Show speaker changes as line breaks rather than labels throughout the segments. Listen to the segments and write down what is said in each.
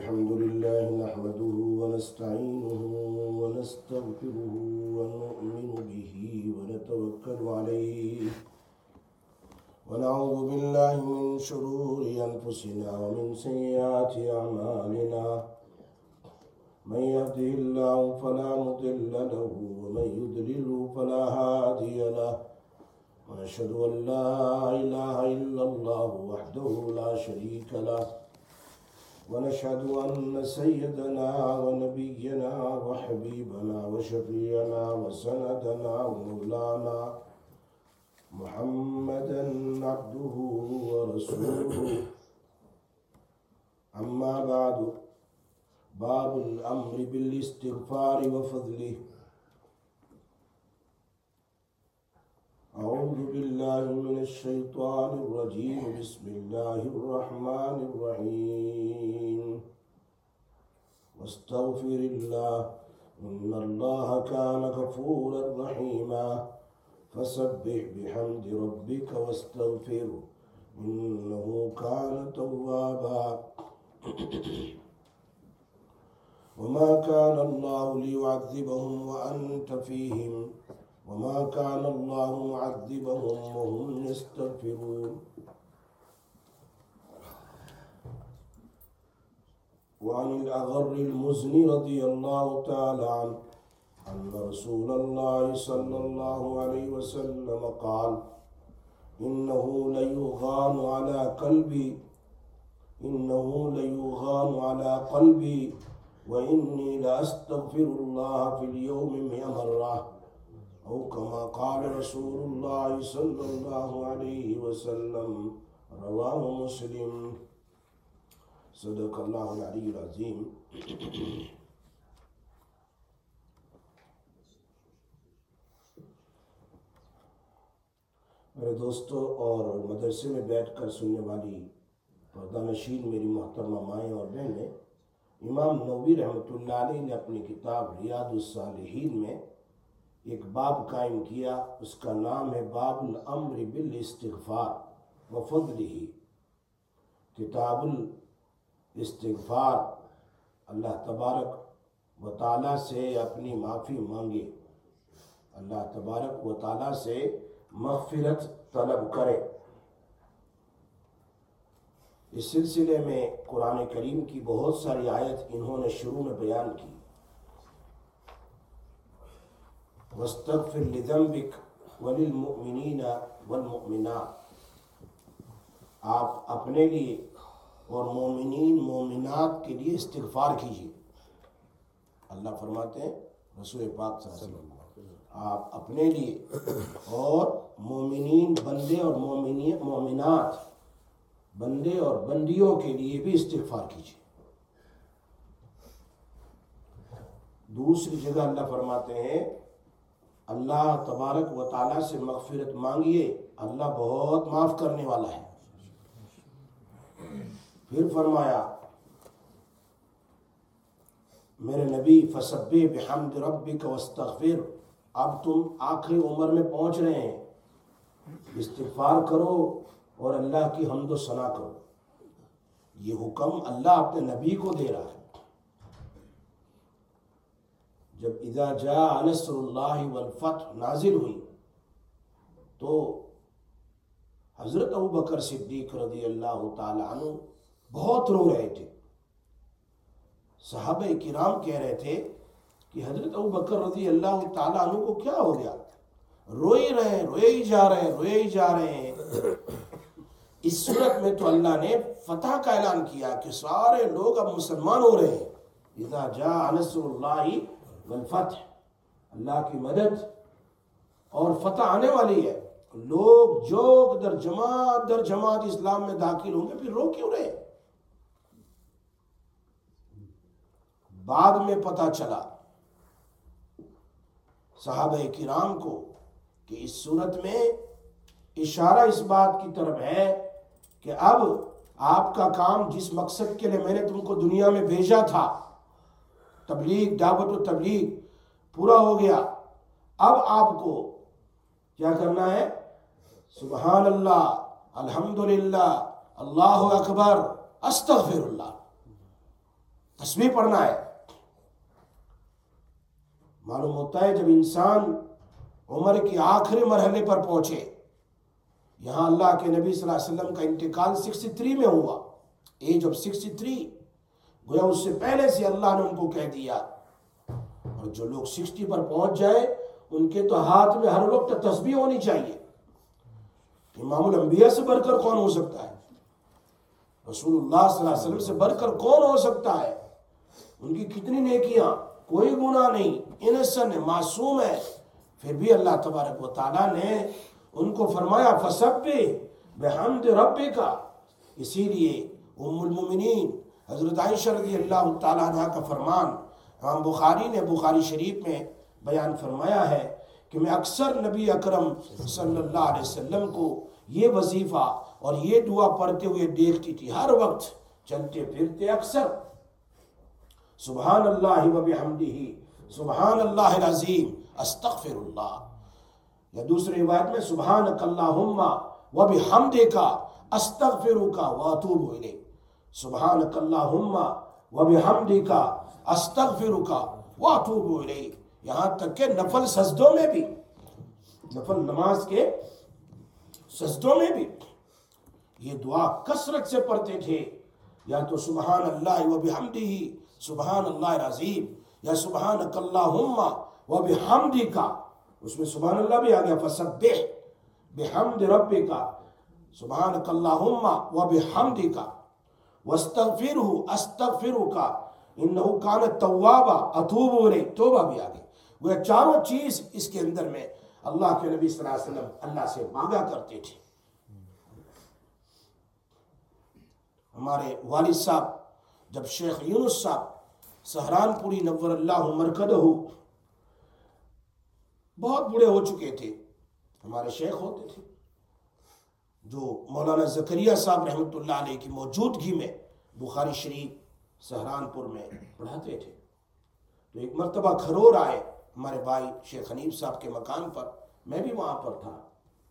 الحمد لله نحمده ونستعينه ونستغفره ونؤمن به ونتوكل عليه ونعوذ بالله من شرور أنفسنا ومن سيئات أعمالنا من يهده الله فلا مضل له ومن يضلل فلا هادي له ونشهد أن لا إله إلا الله وحده لا شريك له ونشهد أن سيدنا ونبينا وحبيبنا وشفيعنا وسندنا ومولانا محمدا عبده ورسوله. أما بعد، باب الأمر بالاستغفار وفضله. أعوذ بالله من الشيطان الرجيم. بسم الله الرحمن الرحيم. واستغفر الله إن الله كان غفورا رحيما فسبح بحمد ربك واستغفره إنه كان توابا. وما كان الله ليعذبهم وأنت فيهم وما كان الله معذبهم وهم يستغفرون. وعن الأغر المزني رضي الله تعالى عنه أن رسول الله صلى الله عليه وسلم قال: إنه ليغان على قلبي وإني لأستغفر الله في اليوم 100 مرة أو كما قال رسول الله صلى الله عليه وسلم. رواه مسلم. صدق اللہ العلی العظیم. میرے دوستوں اور مدرسے میں بیٹھ کر سننے والی پردہ نشین میری محترمہ مائیں اور بہنیں، امام نووی رحمۃ اللہ علیہ نے اپنی کتاب ریاض الصالحین میں ایک باب قائم کیا. اس کا نام ہے باب الامر بالاستغفار وفضلہ. کتاب الاستغفار، اللہ تبارک و تعالیٰ سے اپنی معافی مانگے، اللہ تبارک و تعالیٰ سے مغفرت طلب کرے. اس سلسلے میں قرآن کریم کی بہت ساری آیت انہوں نے شروع میں بیان کی. وَاسْتَغْفِرْ لِذَنْبِكَ وَلِلْمُؤْمِنِينَ وَالْمُؤْمِنَاتِ. آپ اپنے لیے اور مومنین مومنات کے لیے استغفار کیجیے. اللہ فرماتے ہیں رسول پاک صلی اللہ علیہ وسلم، آپ اپنے لیے اور مومنین بندے اور مومنات بندے اور بندیوں کے لیے بھی استغفار کیجیے. دوسری جگہ اللہ فرماتے ہیں اللہ تبارک و تعالیٰ سے مغفرت مانگیے، اللہ بہت معاف کرنے والا ہے. پھر فرمایا میرے نبی فسبح بحمد ربک واستغفر. اب تم آخری عمر میں پہنچ رہے ہیں، استغفار کرو اور اللہ کی حمد و ثنا کرو. یہ حکم اللہ اپنے نبی کو دے رہا ہے. جب اذا جاء نصر اللہ والفتح نازل ہوئی تو حضرت ابوبکر صدیق رضی اللہ تعالی عنہ بہت رو رہے تھے. صحابہ کرام کہہ رہے تھے کہ حضرت ابوبکر رضی اللہ تعالی عنہ کو کیا ہو گیا، روئے ہی جا رہے ہیں. اس صورت میں تو اللہ نے فتح کا اعلان کیا کہ سارے لوگ اب مسلمان ہو رہے ہیں. اذا جاء نصر اللہ والفتح، اللہ کی مدد اور فتح آنے والی ہے. لوگ جو در جماعت اسلام میں داخل ہوں گے، پھر رو کیوں رہے؟ بعد میں پتہ چلا صحابہ کرام کو کہ اس صورت میں اشارہ اس بات کی طرف ہے کہ اب آپ کا کام جس مقصد کے لیے میں نے تم کو دنیا میں بھیجا تھا، تبلیغ، دعوت و تبلیغ، پورا ہو گیا. اب آپ کو کیا کرنا ہے؟ سبحان اللہ، الحمدللہ، اللہ اکبر، استغفر اللہ. تسبیح پڑھنا ہے۔ معلوم ہوتا ہے جب انسان عمر کی آخری مرحلے پر پہنچے، یہاں اللہ کے نبی صلی اللہ علیہ وسلم کا انتقال 63 میں ہوا، ایج آف 63، گویا اس سے پہلے سے اللہ نے ان کو کہہ دیا۔ اور جو لوگ 60 پر پہنچ جائے ان کے تو ہاتھ میں ہر وقت تسبیح ہونی چاہیے۔ امام الانبیاء سے بڑھ کر کون ہو سکتا ہے؟ رسول اللہ صلی اللہ علیہ وسلم سے بڑھ کر کون ہو سکتا ہے؟ ان کی کتنی نیکیاں، کوئی گناہ نہیں، انسن ہے، معصوم ہے، پھر بھی اللہ تبارک و تعالیٰ نے ان کو فرمایا فسبح بحمد ربک۔ اسی لیے ام المومنین حضرت عائشہ رضی اللہ تعالیٰ عنہ کا فرمان امام بخاری نے بخاری شریف میں بیان فرمایا ہے کہ میں اکثر نبی اکرم صلی اللہ علیہ وسلم کو یہ وظیفہ اور یہ دعا پڑھتے ہوئے دیکھتی تھی، ہر وقت چلتے پھرتے اکثر سبحان اللہ و بحمدہ سبحان اللہ العظیم استغفر اللہ، یا دوسری روایت میں سبحانک اللہم و بحمدک استغفرک و اتوب الیک، سبحانک اللہم و بحمدک استغفرک و اتوب الیک، یہاں تک کہ نفل سجدوں میں بھی، نفل نماز کے سجدوں میں بھی یہ دعا کثرت سے پڑھتے تھے، یا تو سبحان اللہ و بحمدہ سبحان اللہ العظیم، یا سبحانک اللہم و بحمدک، اس میں سبحان اللہ بھی آ گیا، فسبح بحمد ربک سبحانک اللہم و بحمدک واستغفرہ استغفرک انہ کان توابا اتوب الیہ، توبہ بھی آ گئی۔ وہ چاروں چیز اس کے اندر میں اللہ کے نبی صلی اللہ علیہ وسلم اللہ سے مانگا کرتے تھے۔ ہمارے والد صاحب جب شیخ یونس صاحب سہرانپوری نور اللہ مرکزہ بہت بوڑھے ہو چکے تھے، ہمارے شیخ ہوتے تھے جو مولانا زکریا صاحب رحمۃ اللہ علیہ کی موجودگی میں بخاری شریف سہرانپور میں پڑھاتے تھے۔ تو ایک مرتبہ کھرور آئے ہمارے بھائی شیخ حنیف صاحب کے مکان پر، میں بھی وہاں پر تھا،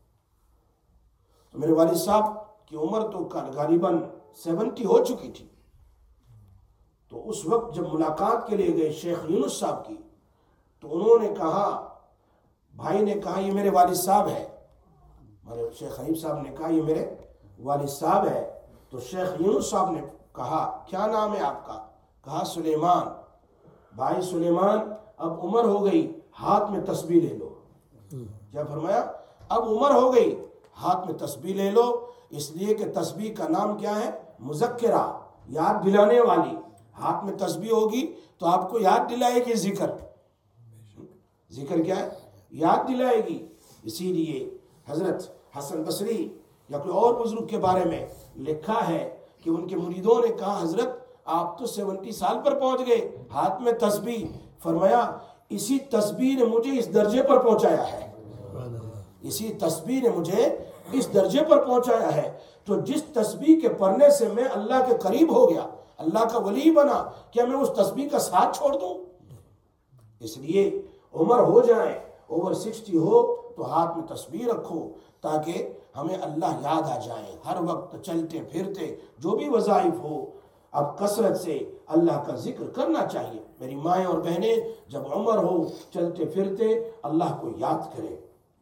تو میرے والد صاحب کی عمر تو غالباً 70 ہو چکی تھی۔ تو اس وقت جب ملاقات کے لیے گئے شیخ یونس صاحب کی، تو انہوں نے کہا، بھائی نے کہا یہ میرے والد صاحب ہے، ہمارے شیخ حنیف صاحب نے کہا یہ میرے والد صاحب ہے۔ تو شیخ یونس صاحب نے کہا کیا نام ہے آپ کا؟ کہا سلیمان۔ بھائی سلیمان اب عمر ہو گئی، ہاتھ میں تسبیح لے لو۔ کیا فرمایا؟ اب عمر ہو گئی، ہاتھ میں تسبیح لے لو، اس لیے کہ تسبیح کا نام کیا ہے؟ مذکرہ، یاد دلانے والی۔ ہاتھ میں تسبیح ہوگی تو آپ کو یاد دلائے گی ذکر، ذکر کیا ہے؟ یاد دلائے گی۔ اسی لیے حضرت حسن بصری یا کوئی اور بزرگ کے بارے میں لکھا ہے کہ ان کے مریدوں نے کہا حضرت آپ تو 70 سال پر پہنچ گئے، ہاتھ میں تسبیح، فرمایا اسی تسبیح نے مجھے اس درجے پر پہنچایا ہے، اسی تسبیح نے مجھے اس درجے پر پہنچایا ہے۔ تو جس تسبیح کے پڑھنے سے میں اللہ کے قریب ہو گیا، اللہ کا ولی بنا، کیا میں اس تسبیح کا ساتھ چھوڑ دوں؟ اس لیے عمر ہو جائے، اوور 60 ہو تو ہاتھ میں تسبیح رکھو تاکہ ہمیں اللہ یاد آ جائے۔ ہر وقت چلتے پھرتے جو بھی وظائف ہو، اب کثرت سے اللہ کا ذکر کرنا چاہیے۔ میری مائیں اور بہنیں جب عمر ہو چلتے پھرتے اللہ کو یاد کریں،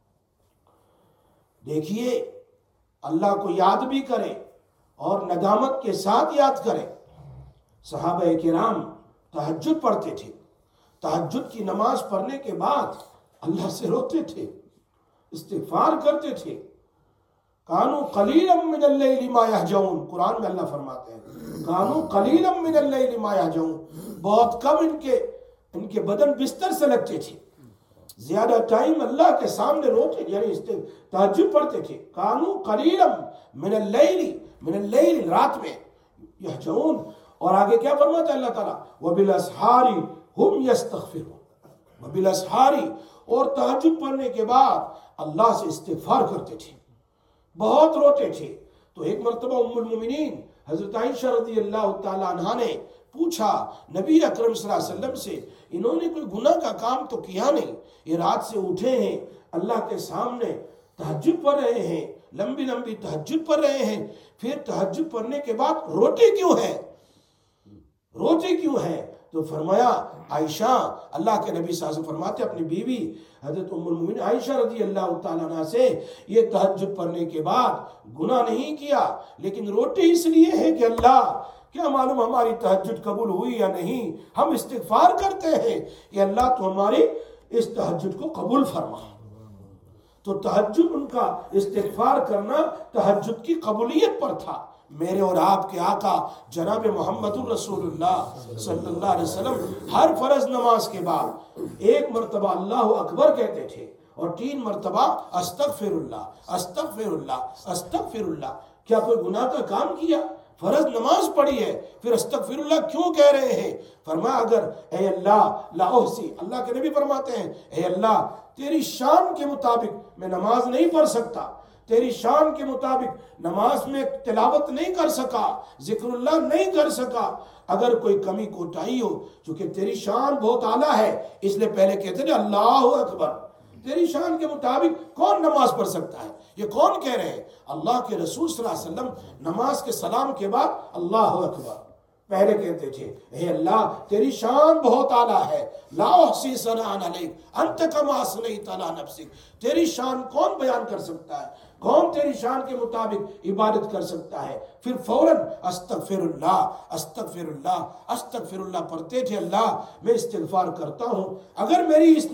دیکھیے اللہ کو یاد بھی کریں اور ندامت کے ساتھ یاد کریں۔ صحابہ کرام تہجد پڑھتے تھے، تہجد کی نماز پڑھنے کے بعد اللہ سے روتے تھے، استغفار کرتے تھے۔ کانوا قلیلا من اللیل ما یہجعون، قرآن میں اللہ فرماتے ہیں کانوا قلیلا من اللیل ما یہجعون، بہت کم ان کے بدن بستر سے لگتے تھے، زیادہ ٹائم اللہ کے سامنے روتے یعنی تہجد پڑھتے تھے۔ کانوا قلیلا من اللیل، رات میں، یہجعون، اور آگے کیا فرماتا ہے اللہ تعالیٰ؟ وبالاسحار ہم یستغفرون، وبالاسحار، اور تہجد پڑھنے کے بعد اللہ سے استغفار کرتے تھے، بہت روتے تھے۔ تو ایک مرتبہ ام المومنین حضرت عائشہ رضی اللہ تعالی عنہا نے پوچھا نبی اکرم صلی اللہ علیہ وسلم سے، انہوں نے کوئی گناہ کا کام تو کیا نہیں، یہ رات سے اٹھے ہیں، اللہ کے سامنے تہجد پڑھ رہے ہیں، لمبی لمبی تہجد پڑھ رہے ہیں، پھر تہجد پڑھنے کے بعد روتے کیوں ہیں؟ روتے کیوں ہیں؟ تو فرمایا عائشہ، اللہ کے نبی صلی اللہ علیہ وسلم فرماتے اپنی بیوی حضرت ام المؤمنین عائشہ رضی اللہ تعالیٰ عنہ سے، یہ تہجد پڑھنے کے بعد گناہ نہیں کیا، لیکن روتے اس لیے ہیں کہ اللہ کیا معلوم ہماری تہجد قبول ہوئی یا نہیں، ہم استغفار کرتے ہیں کہ اللہ تو ہماری اس تہجد کو قبول فرما۔ تو تہجد ان کا استغفار کرنا تہجد کی قبولیت پر تھا۔ میرے اور آپ کے آقا جناب محمد الرسول اللہ صلی اللہ علیہ وسلم ہر فرض نماز کے بعد 1 مرتبہ اللہ اکبر کہتے تھے اور 3 مرتبہ استغفر اللہ استغفر اللہ استغفر اللہ۔ کیا کوئی گناہ کا کام کیا؟ فرض نماز پڑھی ہے، پھر استغفر اللہ کیوں کہہ رہے ہیں؟ فرمایا اگر اے اللہ لا احصی، اللہ کے نبی فرماتے ہیں اے اللہ تیری شان کے مطابق میں نماز نہیں پڑھ سکتا، تیری شان کے مطابق نماز میں تلاوت نہیں کر سکا، ذکر اللہ نہیں کر سکا، اگر کوئی کمی کوتاہی ہو، چونکہ تیری شان بہت اعلیٰ ہے اس لیے پہلے کہتے ہیں اللہ اکبر۔ تیری شان کے مطابق کون نماز پڑھ سکتا ہے؟ یہ کون کہہ رہے ہیں؟ اللہ کے رسول صلی اللہ علیہ وسلم نماز کے سلام کے بعد اللہ اکبر پہلے کہتے تھے اے اللہ تیری شان بہت اعلیٰ ہے، لا احصی ثناء علیک انت کما اثنیت علی نفسک۔ تیری شان کون بیان کر سکتا ہے؟ کون تیری شان کے مطابق عبادت کر سکتا ہے؟ پھر فوراً استغفر اللہ استغفر اللہ استغفر اللہ پڑھتے تھے، اللہ میں استغفار کرتا ہوں، اگر میری اس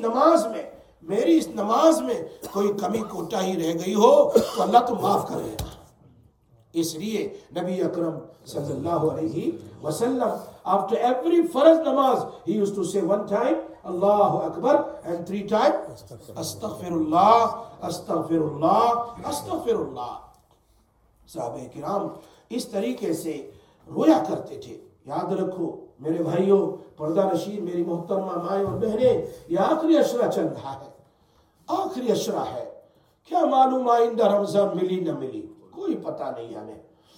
نماز میں کوئی کمی کوتاہی رہ گئی ہو تو اللہ تو معاف کر دینا۔ اس لیے نبی اکرم صلی اللہ علیہ وسلم after every فرض نماز he used to say 1 time Allah Akbar and 3 times استغفر اللہ استغفر اللہ استغفر اللہ۔ صحابہ کرام اس طریقے سے رویا کرتے تھے۔ یاد رکھو میرے بھائیوں، پردہ نشین میری محترمہ مائیں اور بہنیں، یہ آخری عشرہ چل رہا ہے، آخری عشرہ ہے، کیا معلوم آئندہ رمضان ملی نہ ملی، کوئی پتہ نہیں ہمیں۔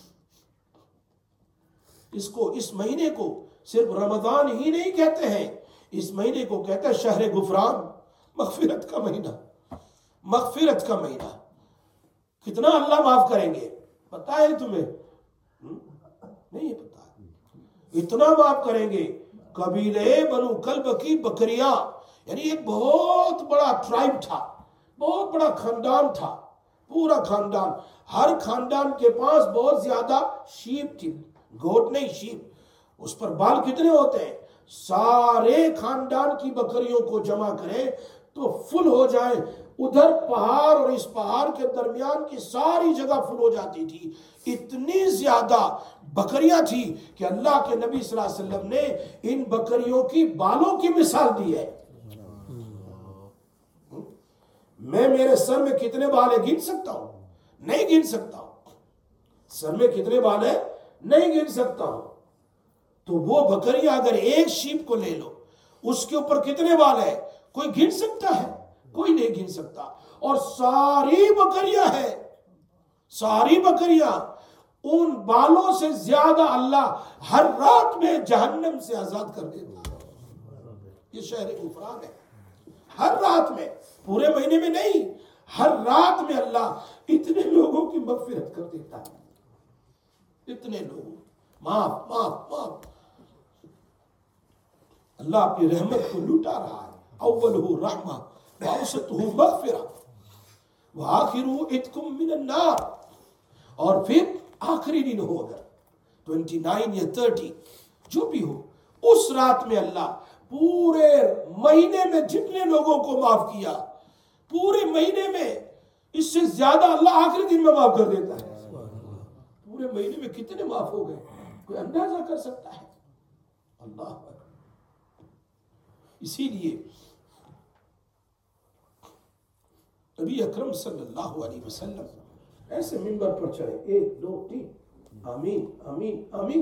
اس مہینے کو صرف رمضان ہی نہیں کہتے ہیں، اس مہینے کو کہتے ہیں شہر غفران، مغفرت کا مہینہ، مغفرت کا مہینہ۔ کتنا اللہ معاف کریں گے پتہ ہے تمہیں؟ نہیں پتہ، اتنا معاف کریں گے۔ قبیلے بنو کلب کی بکریاں، یعنی ایک بہت بڑا ٹرائب تھا، بہت بڑا خاندان تھا، پورا خاندان، ہر خاندان کے پاس بہت زیادہ شیپ تھی، گوٹ نہیں شیپ، اس پر بال کتنے ہوتے ہیں؟ سارے خاندان کی بکریوں کو جمع کریں تو فل ہو جائیں، ادھر پہاڑ اور اس پہاڑ کے درمیان کی ساری جگہ فل ہو جاتی تھی۔ اتنی زیادہ بکریاں تھی کہ اللہ کے نبی صلی اللہ علیہ وسلم نے ان بکریوں کی بالوں کی مثال دی ہے۔ میں میرے سر میں کتنے بال ہیں گن سکتا ہوں؟ نہیں گن سکتا ہوں۔ سر میں کتنے بال ہیں؟ نہیں گن سکتا ہوں۔ تو وہ بکریاں اگر ایک شیپ کو لے لو، اس کے اوپر کتنے بال ہیں؟ کوئی گن سکتا ہے؟ کوئی نہیں گن سکتا۔ اور ساری بکریاں ہیں، ساری بکریاں، ان بالوں سے زیادہ اللہ ہر رات میں جہنم سے آزاد کر دیتا ہے۔ یہ شہر غفران ہے، ہر رات میں، پورے مہینے میں نہیں، ہر رات میں اللہ اتنے لوگوں کی مغفرت کر دیتا ہے، اتنے لوگوں معاف معاف معاف۔ اللہ اپنی رحمت کو لوٹا رہا ہے۔ اولہ رحمہ واوسطہ مغفرہ وآخرہ عتق من النار۔ اور پھر آخری دن ہو اگر 29 یا 30 جو بھی ہو، اس رات میں اللہ پورے مہینے میں جتنے لوگوں کو معاف کیا، پورے مہینے میں اس سے زیادہ اللہ آخری دن میں معاف کر دیتا ہے۔ پورے مہینے میں کتنے معاف ہو گئے کوئی اندازہ کر سکتا ہے؟ اللہ اکبر۔ اسی لیے نبی اکرم صلی اللہ علیہ وسلم ایسے منبر پر چڑھے، 1 2 3 آمین آمین آمین۔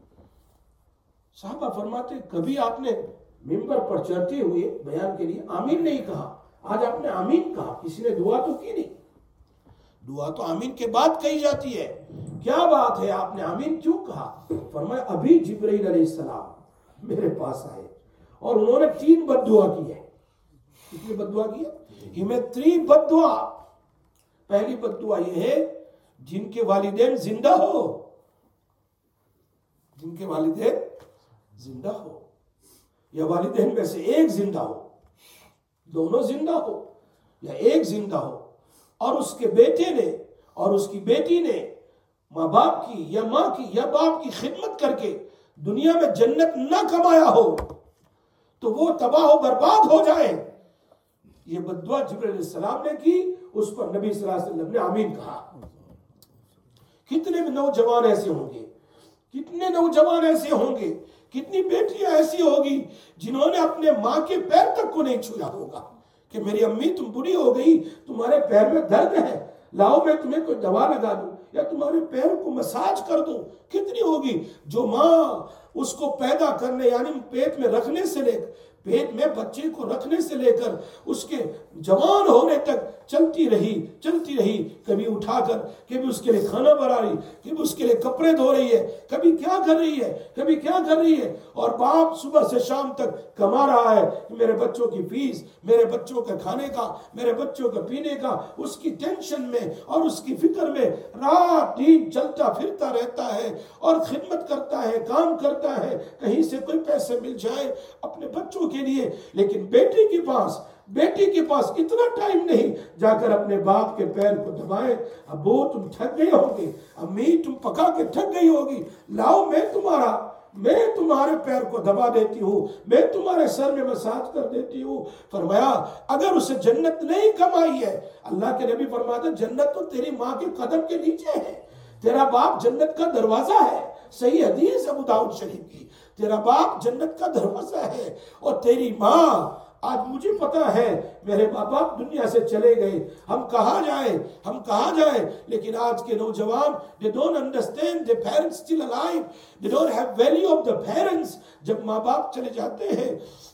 صحابہ فرماتے کبھی آپ نے منبر پر چڑھتے ہوئے بیان کے لیے آمین نہیں کہا، آج آپ نے آمین کہا، کسی نے دعا تو کی نہیں۔ دعا تو آمین کے بعد کہی جاتی ہے، کیا بات ہے آپ نے آمین کیوں کہا؟ فرمایا ابھی جبرائیل علیہ السلام میرے پاس آئے اور انہوں نے 3 بد دعا کی ہے۔ کتنی بد دعا کی ہے؟ ہی میں 3 بد دعا۔ پہلی بد دعا یہ ہے جن کے والدین زندہ ہو، جن کے والدین زندہ ہو یا والدین میں سے ایک زندہ ہو، دونوں زندہ ہو یا ایک زندہ ہو، اور اس کے بیٹے نے اور اس کی بیٹی نے ماں باپ کی یا ماں کی یا باپ کی خدمت کر کے دنیا میں جنت نہ کمایا ہو تو وہ تباہ و برباد ہو جائے۔ یہ بددعا جبرائیل علیہ السلام نے کی، اس پر نبی صلی اللہ علیہ وسلم نے آمین کہا۔ کتنے نوجوان ایسے ہوں گے، کتنے نوجوان ایسے ہوں گے، کتنی بیٹیاں ایسی ہوگی جنہوں نے اپنے ماں کے پیر تک کو نہیں چھویا ہوگا کہ میری امی تم بڑی ہو گئی، تمہارے پیر میں درد ہے، لاؤ میں تمہیں کوئی دوا لگا دوں یا تمہارے پیر کو مساج کر دوں۔ کتنی ہوگی جو ماں اس کو پیدا کرنے یعنی پیٹ میں رکھنے سے لے کر پیٹ میں بچے کو رکھنے سے لے کر اس کے جوان ہونے تک چلتی رہی، کبھی اٹھا کر کبھی اس کے لیے کھانا بنا رہی، کبھی اس کے لیے کپڑے دھو رہی ہے، کبھی کیا کر رہی ہے، اور باپ صبح سے شام تک کما رہا ہے کہ میرے بچوں کی فیس، میرے بچوں کے کھانے کا، میرے بچوں کے پینے کا، اس کی ٹینشن میں اور اس کی فکر میں رات دن چلتا پھرتا رہتا ہے اور خدمت کرتا ہے، کام کرتا ہے، کہیں سے کوئی پیسے مل جائے اپنے بچوں کے لیے۔ لیکن بیٹی کے پاس اتنا ٹائم نہیں جا کر اپنے باپ کے پیر کو دبائے، ابو تم تھک گئے ہوگے، امی تم پکا کے تھک گئی ہوگی، لاؤ میں تمہارے پیر کو دبا دیتی ہوں، میں تمہارے سر میں مساج کر دیتی ہوں۔ فرمایا اگر اسے جنت نہیں کمائی ہے، اللہ کے نبی فرماتے جنت تو تیری ماں کے قدم کے نیچے ہے، تیرا باپ جنت کا دروازہ ہے۔ صحیح حدیث ابو داؤد شریف کی، تیرا باپ جنت کا دروازہ ہے اور تیری ماں۔ آج مجھے پتا ہے میرے ماں باپ دنیا سے چلے گئے، ہم کہاں جائیں، لیکن آج کے نوجوان they don't understand their parents still alive, they don't have value of the parents۔ جب ماں باپ چلے جاتے ہیں،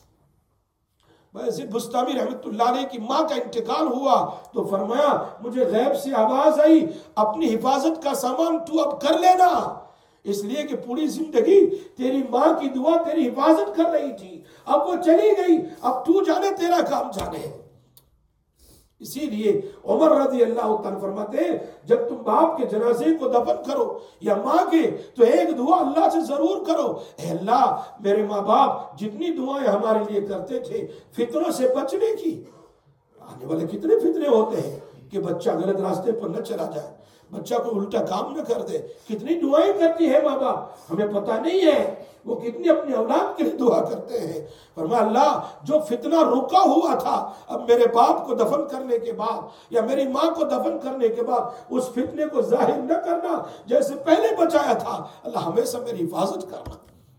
ویسے بستامی رحمت اللہ علیہ کی ماں کا انتقال ہوا تو فرمایا مجھے غیب سے آواز آئی اپنی حفاظت کا سامان تو اب کر لینا، اس لیے کہ پوری زندگی تیری ماں کی دعا تیری حفاظت کر رہی تھی، اب وہ چلی گئی، اب تو جانے تیرا کام جانے۔ اسی لیے عمر رضی اللہ تعالیٰ فرماتے ہیں جب تم باپ کے جنازے کو دفن کرو یا ماں کے تو ایک دعا اللہ سے ضرور کرو، اے اللہ میرے ماں باپ جتنی دعائیں ہمارے لیے کرتے تھے فتنوں سے بچنے کی، آنے والے کتنے فتنے ہوتے ہیں کہ بچہ غلط راستے پر نہ چلا جائے، بچہ کو الٹا کام نہ کر دے، کتنی دعائیں کرتی ہے ماں باپ، ہمیں پتہ نہیں ہے وہ کتنی اپنی اولاد کے لیے دعا کرتے ہیں۔ فرمایا اللہ جو فتنہ رکا ہوا تھا اب میرے باپ کو دفن کرنے کے بعد یا میری ماں کو دفن کرنے کے بعد اس فتنے کو ظاہر نہ کرنا جیسے پہلے بچایا تھا، اللہ ہمیشہ میری حفاظت کرنا۔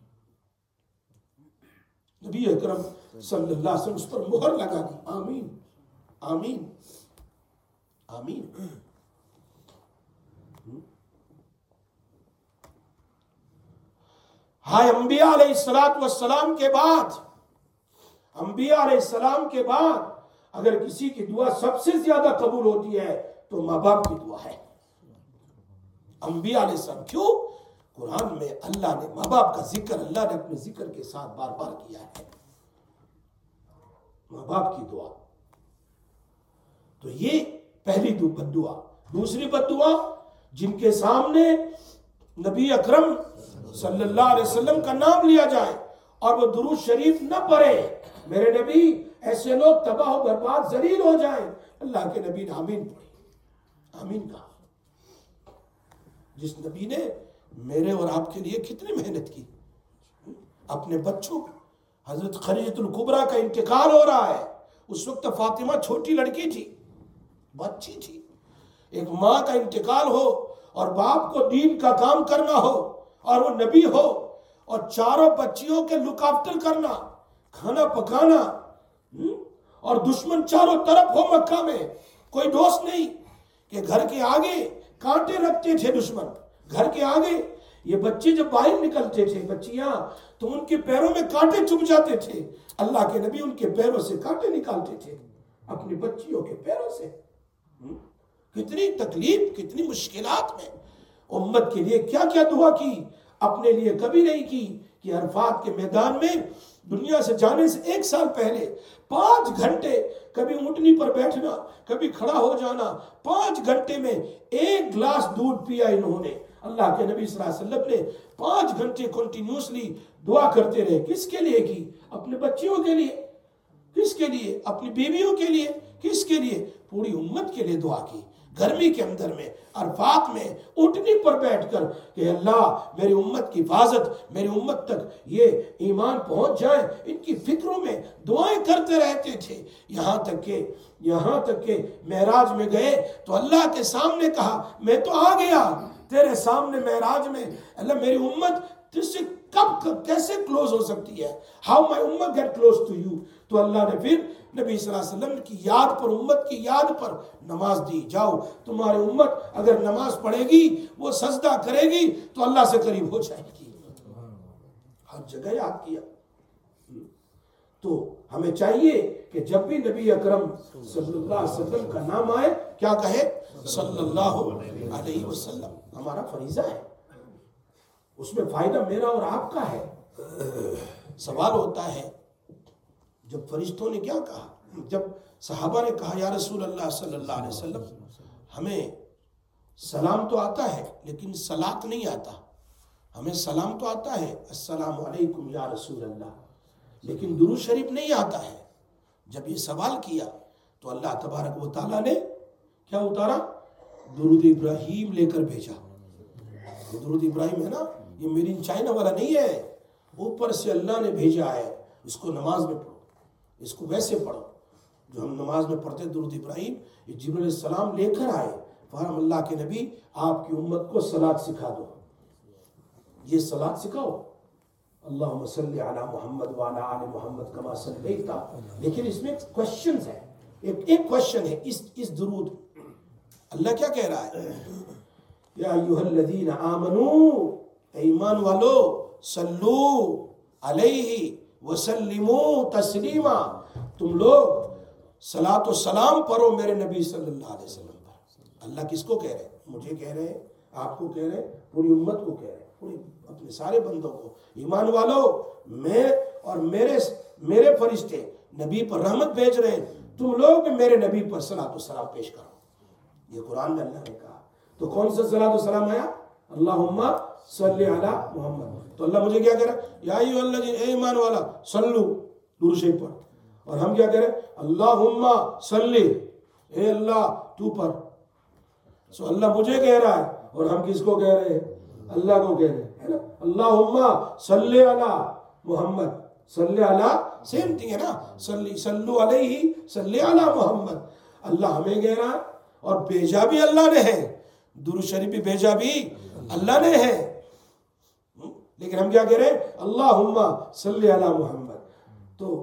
نبی اکرم صلی اللہ علیہ وسلم اس پر مہر لگا دی، آمین آمین آمین۔ ہائے انبیاء علیہ السلام کے بعد اگر کسی کی دعا سب سے زیادہ قبول ہوتی ہے تو ماں باپ کی دعا ہے۔ انبیاء علیہ السلام کیوں؟ قرآن میں اللہ نے ماں باپ کا ذکر اللہ نے اپنے ذکر کے ساتھ بار بار کیا ہے، ماں باپ کی دعا۔ تو یہ پہلی بد دعا۔ دوسری بد دعا جن کے سامنے نبی اکرم صلی اللہ علیہ وسلم کا نام لیا جائے اور وہ درود شریف نہ پڑھے، میرے نبی ایسے لوگ تباہ و برباد ذلیل ہو جائیں، اللہ کے نبی نے آمین پڑھی، آمین کہا۔ جس نبی نے میرے اور آپ کے لیے کتنی محنت کی، اپنے بچوں حضرت خدیجہ الکبریٰ کا انتقال ہو رہا ہے، اس وقت فاطمہ چھوٹی لڑکی تھی، بچی تھی، ایک ماں کا انتقال ہو اور باپ کو دین کا کام کرنا ہو اور وہ نبی ہو اور چاروں بچیوں کے لک آفٹر کرنا، کھانا پکانا، اور دشمن چاروں طرف ہو مکہ میں، کوئی دوست نہیں کہ گھر کے آگے کانٹے رکھتے تھے دشمن، گھر کے آگے یہ بچے جب باہر نکلتے تھے بچیاں تو ان کے پیروں میں کانٹے چبھ جاتے تھے، اللہ کے نبی ان کے پیروں سے کانٹے نکالتے تھے اپنی بچیوں کے پیروں سے۔ کتنی تکلیف، کتنی مشکلات میں امت کے لیے کیا کیا دعا کی، اپنے لیے کبھی نہیں کی کہ عرفات کے میدان میں دنیا سے جانے سے 1 سال پہلے 5 گھنٹے کبھی اونٹنی پر بیٹھنا، کبھی کھڑا ہو جانا، 5 گھنٹے میں 1 گلاس دودھ پیا انہوں نے اللہ کے نبی صلی اللہ علیہ وسلم نے 5 گھنٹے کنٹینیوسلی دعا کرتے رہے. کس کے لیے کی؟ اپنے بچیوں کے لیے. کس کے لیے؟ اپنی بیویوں کے لیے. کس کے لیے؟ پوری امت کے لیے دعا کی. گرمی کے اندر میں، عرفات میں اونٹنی پر بیٹھ کر کہ اللہ میری امت کی حفاظت، میری امت تک یہ ایمان پہنچ جائے، ان کی فکروں میں دعائیں کرتے رہتے تھے. یہاں تک کہ معراج میں گئے تو اللہ کے سامنے کہا میں تو آ گیا تیرے سامنے معراج میں، اللہ میری امت تجھ سے کب کیسے کلوز ہو سکتی ہے؟ ہاؤ مائی امت گیٹ کلوز ٹو یو. تو اللہ نے پھر نبی صلی اللہ علیہ وسلم کی یاد پر، امت کی یاد پر نماز دی. جاؤ تمہاری امت اگر نماز پڑھے گی، وہ سجدہ کرے گی تو اللہ سے قریب ہو جائے گی. ہر جگہ یاد کیا. تو ہمیں چاہیے کہ جب بھی نبی اکرم صلی اللہ علیہ وسلم کا نام آئے کیا کہے؟ صلی اللہ علیہ وسلم. ہمارا فریضہ ہے، اس میں فائدہ میرا اور آپ کا ہے. سوال ہوتا ہے جب فرشتوں نے کیا کہا، جب صحابہ نے کہا یا رسول اللہ صلی اللہ علیہ وسلم ہمیں سلام تو آتا ہے لیکن صلاۃ نہیں آتا. ہمیں سلام تو آتا ہے السلام علیکم یا رسول اللہ، لیکن درود شریف نہیں آتا ہے. جب یہ سوال کیا تو اللہ تبارک و تعالیٰ نے کیا اتارا؟ درود ابراہیم لے کر بھیجا. درود ابراہیم ہے نا، یہ میڈ ان چائنا والا نہیں ہے، اوپر سے اللہ نے بھیجا ہے. اس کو نماز میں پڑھو، اس کو ویسے پڑھو جو ہم نماز میں پڑھتے درود ابراہیم. یہ جبرائیل علیہ السلام لے کر آئے. فرمایا اللہ کے نبی آپ کی امت کو صلاۃ سکھا دو، یہ صلاۃ سکھاؤ. اللہم صلی علی محمد وعلی آل محمد کما صلیت. لیکن اس میں کوشچنز ہیں، ایک کوشچن ہے اس درود. اللہ کیا کہہ رہا ہے؟ یا ایھا الذین آمنو، ایمان والو، صلو علیہ وسلموا تسلیما، تم لوگ صلاۃ و سلام پڑھو میرے نبی صلی اللہ علیہ وسلم پر. اللہ کس کو کہہ رہے ہیں؟ مجھے کہہ رہے ہیں، آپ کو کہہ رہے ہیں، پوری امت کو کہہ رہے ہیں، پوری اپنے سارے بندوں کو. ایمان والو، میں اور میرے فرشتے نبی پر رحمت بھیج رہے ہیں، تم لوگ بھی میرے نبی پر صلاۃ و سلام پیش کرو. یہ قرآن میں اللہ نے کہا. تو کون سا صلاۃ و سلام آیا؟ اللہم صلی علی محمد. تو اللہ مجھے کیا کہہ رہا ہے؟ یا ایھا الذین، اے ایمان والا، صلو، درود شریف پڑھ. اور ہم کیا کہہ رہے ہیں؟ اللہم صلی، اے اللہ تو پر. سو اللہ مجھے کہہ رہا ہے اور ہم کس کو کہہ رہے ہیں؟ اللہ کو کہہ رہے ہیں، ہے نا. اللہم صلی علی محمد، صلی علی سیم تھنگ ہے نا، صلو علیہ، صلی علی محمد. اللہ ہمیں کہہ رہا ہے اور بھیجا بھی اللہ نے ہے، درود شریف بھی بھیجا بھی اللہ نے ہے. لیکن ہم کیا کہہ رہے ہیں؟ اللہم صلی علی محمد. تو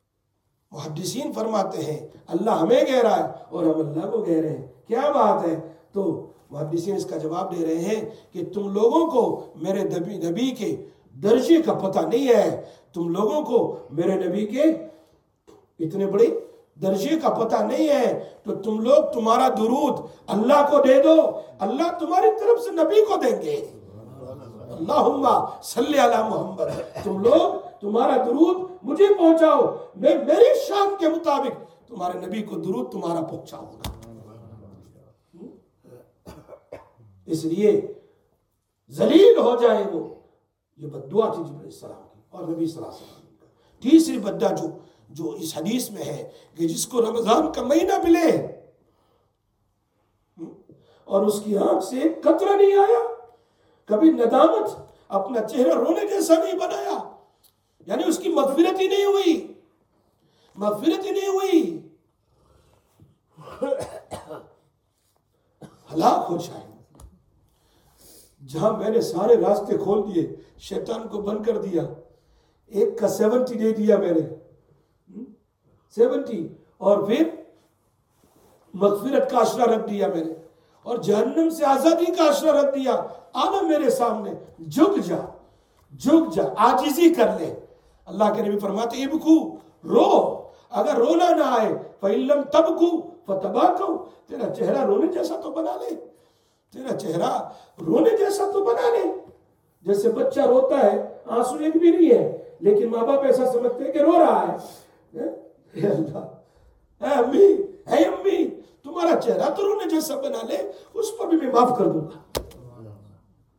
محدثین فرماتے ہیں اللہ ہمیں کہہ رہا ہے اور ہم اللہ کو کہہ رہے ہیں، کیا بات ہے؟ تو محدثین اس کا جواب دے رہے ہیں کہ تم لوگوں کو میرے نبی کے درجے کا پتہ نہیں ہے، تم لوگوں کو میرے نبی کے اتنے بڑے درجے کا پتہ نہیں ہے، تو تم لوگ تمہارا درود اللہ کو دے دو، اللہ تمہاری طرف سے نبی کو دیں گے. اللہم صلی علی محمد، تم لوگ تمہارا درود مجھے پہنچاؤ، میں میری شان کے مطابق تمہارے نبی کو درود تمہارا پہنچاؤں گا. اس لیے ذلیل ہو جائے وہ، یہ بددعا تھی جبرائیل علیہ السلام کی اور نبی صلی اللہ علیہ وسلم کی. تیسری بددعا جو اس حدیث میں ہے کہ جس کو رمضان کا مہینہ ملے اور اس کی آنکھ سے ایک قطرہ نہیں آیا، کبھی ندامت، اپنا چہرہ رونے جیسا نہیں بنایا، یعنی اس کی مغفرت ہی نہیں ہوئی، مغفرت ہی نہیں ہوئی، ہلاک ہو جائے. جہاں میں نے سارے راستے کھول دیے، شیطان کو بند کر دیا، ایک کا 70 دے دیا میں نے، 70، اور پھر مغفرت کا عشرہ رکھ دیا میں نے، اور جہنم سے آزادی کا عشرہ رکھ دیا. آنا میرے سامنے، جھک جا، عاجزی کر لے. اللہ کے نبی فرماتے ابکو، رو، اگر رونا نہ آئے فَإِن لَمْ تَبْكُوا فَتَبَاكَوْا، تیرا چہرہ رونے جیسا تو بنا لے، تیرا چہرہ رونے جیسا تو بنا لے. جیسے بچہ روتا ہے، آنسو ایک بھی نہیں ہے، لیکن ماں باپ ایسا سمجھتے ہیں کہ رو رہا ہے. اے اللہ، اے امی تمہارا چہرہ تو رونے جیسا بنا لے، اس پر بھی میں معاف کر دوں گا.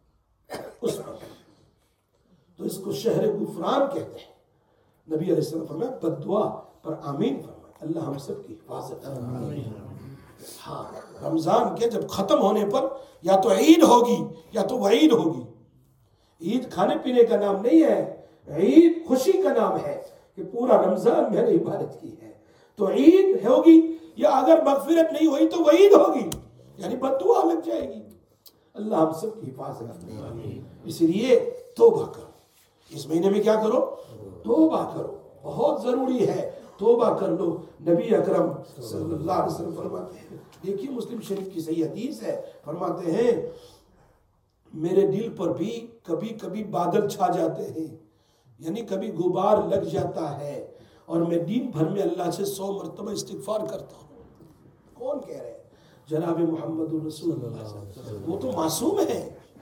تو اس کو شہر غفران کہتے ہیں. نبی علیہ السلام فرمایا بد دعا پر آمین فرمائے. اللہ ہم سب کی حفاظت فرمائے. ہاں رمضان کے جب ختم ہونے پر یا تو عید ہوگی یا تو وعید ہوگی. عید کھانے پینے کا نام نہیں ہے، عید خوشی کا نام ہے کہ پورا رمضان میں نے عبادت کی ہے. تو عید ہوگی یا اگر مغفرت نہیں ہوئی تو وعید ہوگی، یعنی بد دعا لگ جائے گی. اللہ ہم سب کی حفاظت کرے. اسی لیے توبہ کرو. اس مہینے میں کیا کرو؟ توبہ کرو. بہت ضروری ہے توبہ کر لو. نبی اکرم صلی اللہ علیہ وسلم فرماتے ہیں، دیکھیے مسلم شریف کی صحیح حدیث ہے، فرماتے ہیں میرے دل پر بھی کبھی کبھی بادل چھا جاتے ہیں، یعنی کبھی غبار لگ جاتا ہے، اور میں دن بھر میں اللہ سے 100 مرتبہ استغفار کرتا ہوں. کون کہہ رہے ہیں؟ جناب محمد رسول اللہ صلی اللہ علیہ وسلم. وہ تو معصوم ہے،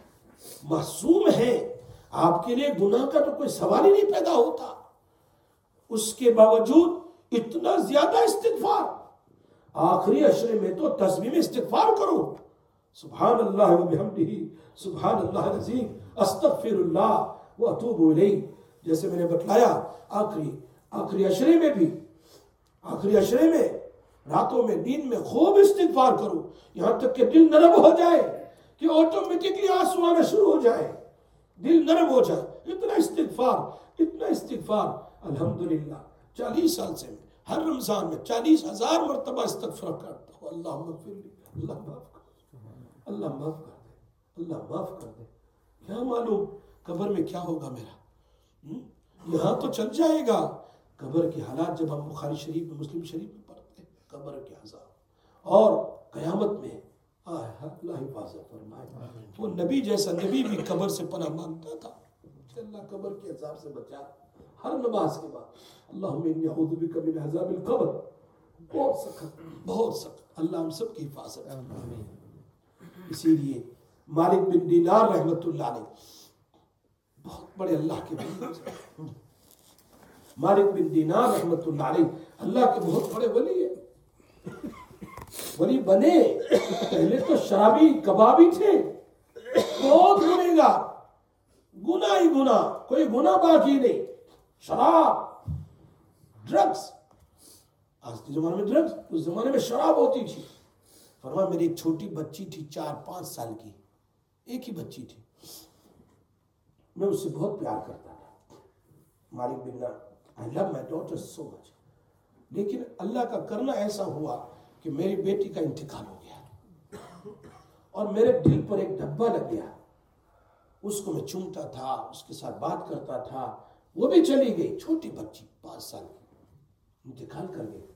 معصوم ہے. آپ کے لیے گناہ کا تو کوئی سوال ہی نہیں پیدا ہوتا. اس کے باوجود اتنا زیادہ استغفار. آخری عشرے میں تو تسبیح میں استغفار کرو. سبحان اللہ و بحمدہ سبحان اللہ العظیم استغفر اللہ و اتوب الیہ. جیسے میں نے بتلایا آخری عشرے میں بھی، آخری عشرے میں راتوں میں دن میں خوب استغفار کرو، یہاں تک کہ دل نرم ہو جائے، کہ آٹومیٹکلی آنسو آنا شروع ہو جائے، دل نرم ہو جائے. اتنا استغفار، اتنا استغفار. الحمدللہ 40 سال سے میں ہر رمضان میں 40,000 مرتبہ استغفار کرتا ہوں. اللہ مغفر لی، اللہ معاف کر دے، اللہ معاف کر دے، اللہ معاف کر دے. کیا معلوم قبر میں کیا ہوگا میرا. یہاں تو چل جائے گا، قبر کے حالات جب ہم بخاری شریف میں مسلم شریف میں پڑھتے ہیں، قبر کے عذاب اور قیامت میں اللہ حفاظت فرمائے. وہ نبی جیسا نبی بھی قبر سے پناہ مانگتا تھا کہ اللہ قبر کے عذاب سے بچا. ہر نماز کے بعد اللہم انی اعوذ بک من عذاب القبر. بہت سخت، بہت سخت. اللہ ہم سب کی حفاظت. اسی لیے مالک بن دینار رحمت اللہ علیہ بہت بڑے اللہ کے ولی. مالک بن دینار رحمت اللہ علیہ اللہ کے بہت بڑے ولی ہیں. ولی بنے پہلے تو شرابی کبابی تھے، بہت گنہگار، گناہ ہی گناہ، کوئی گناہ باقی نہیں. شراب، ڈرگز. آج کے زمانے میں ڈرگز، اس زمانے میں شراب ہوتی تھی. فرمایا میری ایک چھوٹی بچی تھی 4-5 سال کی، ایک ہی بچی تھی، میں اس سے بہت پیار کرتا تھا. مالک بن دینار I love my daughter so much. لیکن اللہ کا کرنا ایسا ہوا کہ میری بیٹی کا انتقال ہو گیا اور میرے دل پر ایک دھبا لگ گیا. اس کو میں چومتا تھا، اس کے ساتھ بات کرتا تھا، وہ بھی چلی گئی. چھوٹی بچی 5 سال کی انتقال کر گئی.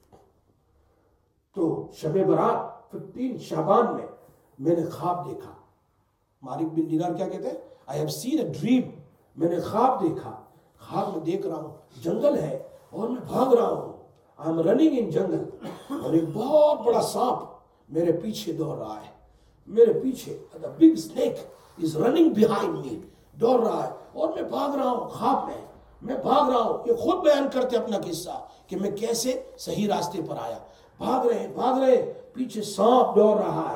تو شب برات 15 شعبان میں نے خواب دیکھا. مالک بن دینار کیا کہتے ہیں؟ I have seen a dream. میں نے خواب دیکھا. خواب میں دیکھ رہا ہوں جنگل ہے اور میں بھاگ رہا ہوں. I'm running in جنگل، اور ایک بہت بڑا سانپ میرے پیچھے دوڑ رہا ہے. میرے پیچھے the big snake is running behind me. دوڑ رہا ہے اور میں بھاگ رہا ہوں. خواب میں بھاگ رہا ہوں. یہ خود بیان کرتے اپنا قصہ کہ میں کیسے صحیح راستے پر آیا. بھاگ رہے پیچھے سانپ دوڑ رہا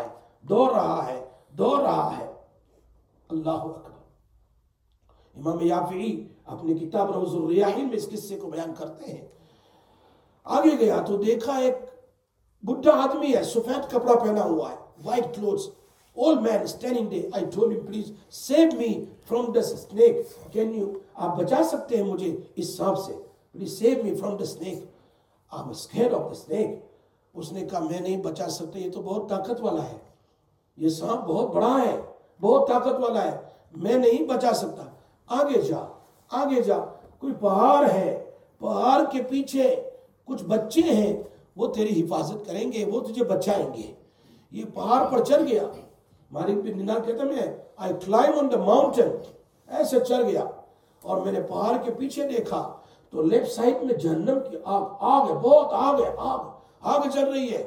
ہے. اللہ اکبر. امام یافعی اپنی کتاب روض الریاحین میں اس قصے کو بیان کرتے ہیں. آگے گیا تو دیکھا ایک بڈھا آدمی ہے، سفید کپڑا پہنا ہوا ہے، white clothes. Old man standing there. I told him, please save me from the snake. Can you آپ بچا سکتے ہیں مجھے اس سانپ سے؟ Please save me from the snake. I'm scared of the snake. اس نے کہا میں نہیں بچا سکتا، یہ تو بہت طاقت والا ہے، یہ سانپ بہت بڑا ہے، بہت طاقت والا ہے، میں نہیں بچا سکتا. آگے جا کوئی پہاڑ ہے، پہاڑ کے پیچھے کچھ بچے ہیں، وہ تیری حفاظت کریں گے، وہ تجھے بچائیں گے. یہ پہاڑ پر چڑھ گیا. مالک بن دینار کہتا میں I climb on the mountain. ایسے چڑھ گیا اور میں نے پہاڑ کے پیچھے دیکھا تو لیفٹ سائڈ میں جہنم کی آگ ہے، بہت آگ چل رہی ہے.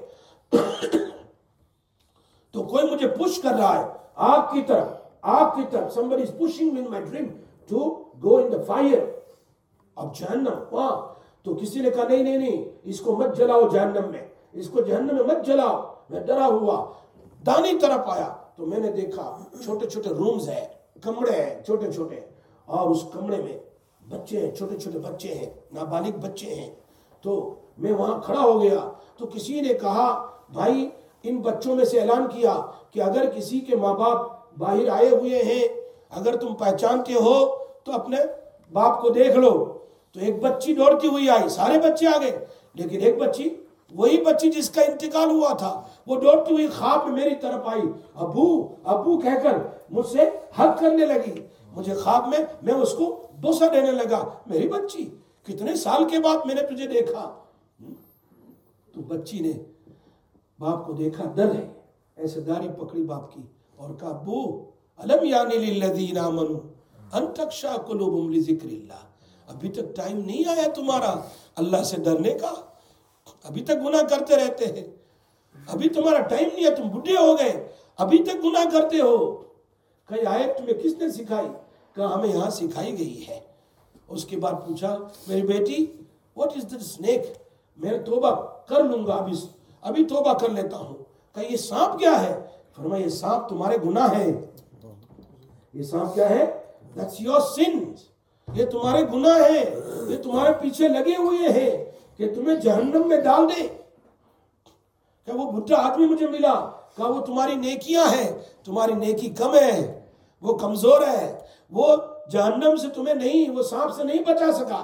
تو کوئی مجھے پش کر رہا ہے آگ کی طرف. Somebody is pushing me in my dream to go in the fire. اب جہنم وہاں. تو کسی نے کہا نہیں اس کو مت جلاؤ جہنم میں، اس کو جہنم میں مت جلاؤ. میں ڈرا ہوا دانی طرف آیا تو میں نے دیکھا چھوٹے چھوٹے رومز ہیں، کمرے ہیں چھوٹے چھوٹے، اور اس کمرے میں بچے ہیں، چھوٹے چھوٹے بچے ہیں، نابالغ بچے ہیں. تو میں وہاں کھڑا ہو گیا تو کسی نے کہا بھائی ان بچوں میں سے اعلان کیا کہ اگر کسی کے ماں باپ باہر آئے ہوئے ہیں، اگر تم پہچانتے ہو تو اپنے باپ کو دیکھ لو. تو ایک بچی دوڑتی ہوئی آئی، سارے بچے آ گئے لیکن ایک بچی، وہی بچی جس کا انتقال ہوا تھا، وہ دوڑتی ہوئی خواب میں میری طرف آئی، ابو ابو کہہ کر مجھ سے حق کرنے لگی. مجھے خواب میں اس کو بوسہ دینے لگا، میری بچی کتنے سال کے بعد میں نے تجھے دیکھا. تو بچی نے باپ کو دیکھا، ڈر ہے، ایسے داڑھی پکڑی باپ کی اور کہا ابو الم یعنی للذین آمنوا ان تخشع قلوبہم لذکر اللہ. ابھی تک ٹائم نہیں آیا تمہارا اللہ سے ڈرنے کا، ابھی تک گناہ کرتے رہتے ہیں، ابھی تمہارا ٹائم نہیں ہے، تم بڈھے ہو گئے ابھی تک گناہ کرتے ہو. کہ آیت تمہیں کس نے سکھائی؟ کہا ہمیں یہاں سکھائی گئی ہے. اس کے بعد پوچھا میری بیٹی واٹ از دا اسنیک؟ میں توبہ کر لوں گا، ابھی توبہ کر لیتا ہوں. کہ یہ سانپ کیا ہے؟ فرمایا یہ سانپ تمہارے گناہ ہے. یہ سانپ کیا ہے؟ That's your sins. یہ تمہارے گناہ ہیں، یہ تمہارے پیچھے لگے ہوئے ہیں کہ تمہیں جہنم میں ڈال دے. کہ وہ بھٹا آدمی مجھے ملا، کہا وہ تمہاری نیکیاں ہیں، تمہاری نیکی کم ہے، وہ کمزور ہے، وہ جہنم سے تمہیں نہیں، وہ سانپ سے نہیں بچا سکا.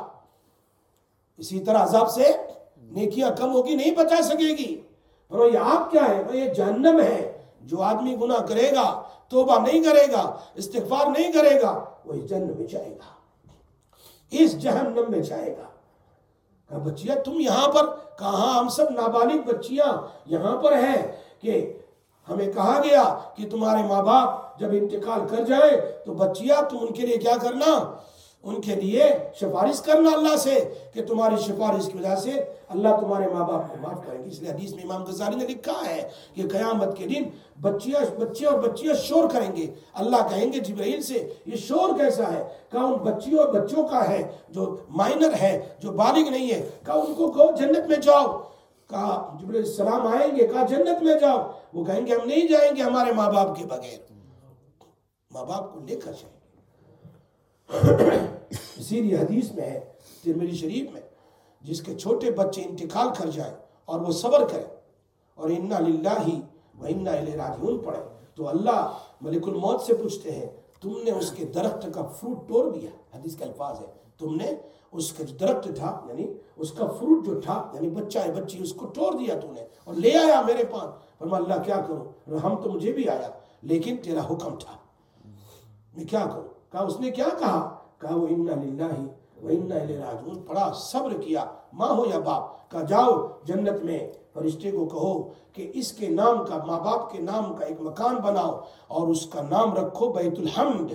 اسی طرح عذاب سے نیکیاں کم ہوگی، نہیں بچا سکے گی. اور یہ آپ کیا ہے؟ یہ جہنم ہے. جو آدمی گناہ کرے گا، توبہ نہیں کرے گا، استغفار نہیں کرے گا، وہ اس جہنم میں جائے گا، اس جہنم میں جائے گا. کہا بچیاں تم یہاں پر؟ کہاں ہم سب نابالغ بچیاں یہاں پر ہیں کہ ہمیں کہا گیا کہ تمہارے ماں باپ جب انتقال کر جائے تو بچیاں تم ان کے لیے کیا کرنا؟ ان کے لیے سفارش کرنا اللہ سے کہ تمہاری سفارش کی وجہ سے اللہ تمہارے ماں باپ کو معاف کریں گے. اس لیے حدیث میں امام غزالی نے لکھا ہے کہ قیامت کے دن بچے اور بچیاں شور کریں گے. اللہ کہیں گے جبرائیل سے یہ شور کیسا ہے؟ کہا ان بچیوں اور بچوں کا ہے جو مائنر ہے، جو بالغ نہیں ہے. کہا ان کو کہو جنت میں جاؤ. کہا جبرائیل السلام آئیں گے، کہا جنت میں جاؤ. وہ کہیں گے ہم نہیں جائیں گے ہمارے ماں باپ کے بغیر. ماں باپ کو لے کر جائیں گے. اسی لیے حدیث میں ہے ترمذی شریف میں، جس کے چھوٹے بچے انتقال کر جائیں اور وہ صبر کرے اور انا للہ و انا الیہ راجعون پڑھے تو اللہ ملک الموت سے پوچھتے ہیں تم نے اس کے درخت کا فروٹ توڑ دیا. حدیث کا الفاظ ہے تم نے اس کا جو درخت تھا یعنی اس کا فروٹ جو تھا یعنی بچہ ہے بچی اس کو توڑ دیا تو نے اور لے آیا میرے پاس. فرمایا اللہ کیا کروں؟ رحم تو مجھے بھی آیا لیکن تیرا حکم تھا، میں کیا کروں؟ کہا اس نے کیا کہا؟ کہا وہ انا للہ و انا الیہ راجعون پڑھا، صبر کیا، ماں ہو یا باپ. کہا جاؤ جنت میں فرشتے کو کہو کہ اس کے نام کا، ماں باپ کے نام کا ایک مکان بناؤ اور اس کا نام رکھو بیت الحمد.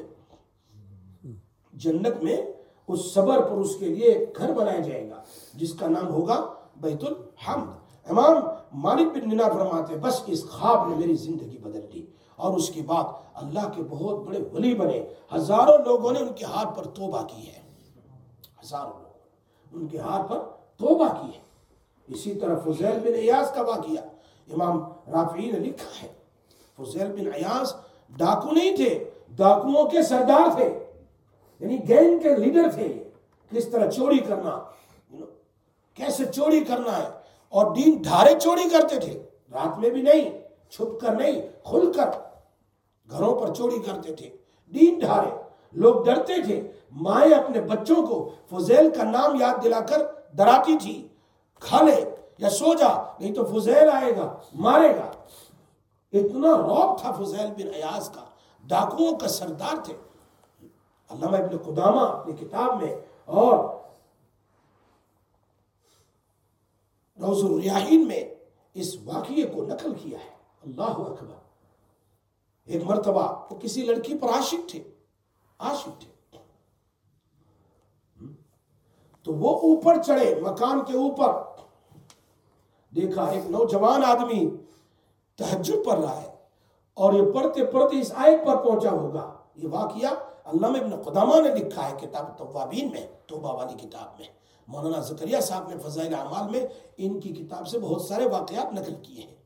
جنت میں اس صبر پر اس کے لیے گھر بنایا جائے گا جس کا نام ہوگا بیت الحمد. امام مالک بن دینار فرماتے ہیں بس اس خواب نے میری زندگی بدل دی اور اس کے بعد اللہ کے بہت بڑے ولی بنے. ہزاروں لوگوں نے ان کے ہاتھ پر توبہ کی ہے، ہزاروں لوگوں ان کے ہاتھ پر توبہ کی ہے. اسی طرح فضیل بن عیاض کا واقعہ امام رافعی نے لکھا ہے. فضیل بن عیاض ڈاکو نہیں تھے، ڈاکوؤں کے سردار تھے، یعنی گینگ کے لیڈر تھے. کس طرح چوری کرنا، کیسے چوری کرنا ہے، اور دین دھارے چوری کرتے تھے، رات میں بھی نہیں، چھپ کر نہیں، کھل کر گھروں پر چوری کرتے تھے دین دھارے. لوگ ڈرتے تھے، مائیں اپنے بچوں کو فضیل کا نام یاد دلا کر ڈراتی تھی، کھا لے یا سو جا نہیں تو فضیل آئے گا مارے گا. اتنا رعب تھا فضیل بن عیاض کا، ڈاکوؤں کا سردار تھے. علامہ ابن قدامہ اپنی کتاب میں اور روض الریاحین میں اس واقعے کو نقل کیا ہے. اللہ اکبر. ایک مرتبہ وہ کسی لڑکی پر عاشق تھے تو وہ اوپر چڑھے مکان کے اوپر، دیکھا ایک نوجوان آدمی تہجد پڑھ رہا ہے اور یہ پڑھتے پڑھتے اس آیت پر پہنچا ہوگا. یہ واقعہ علامہ ابن قدامہ نے لکھا ہے کتاب التوابین میں، توبہ والی کتاب میں. مولانا زکریا صاحب نے فضائل اعمال میں ان کی کتاب سے بہت سارے واقعات نقل کیے ہیں.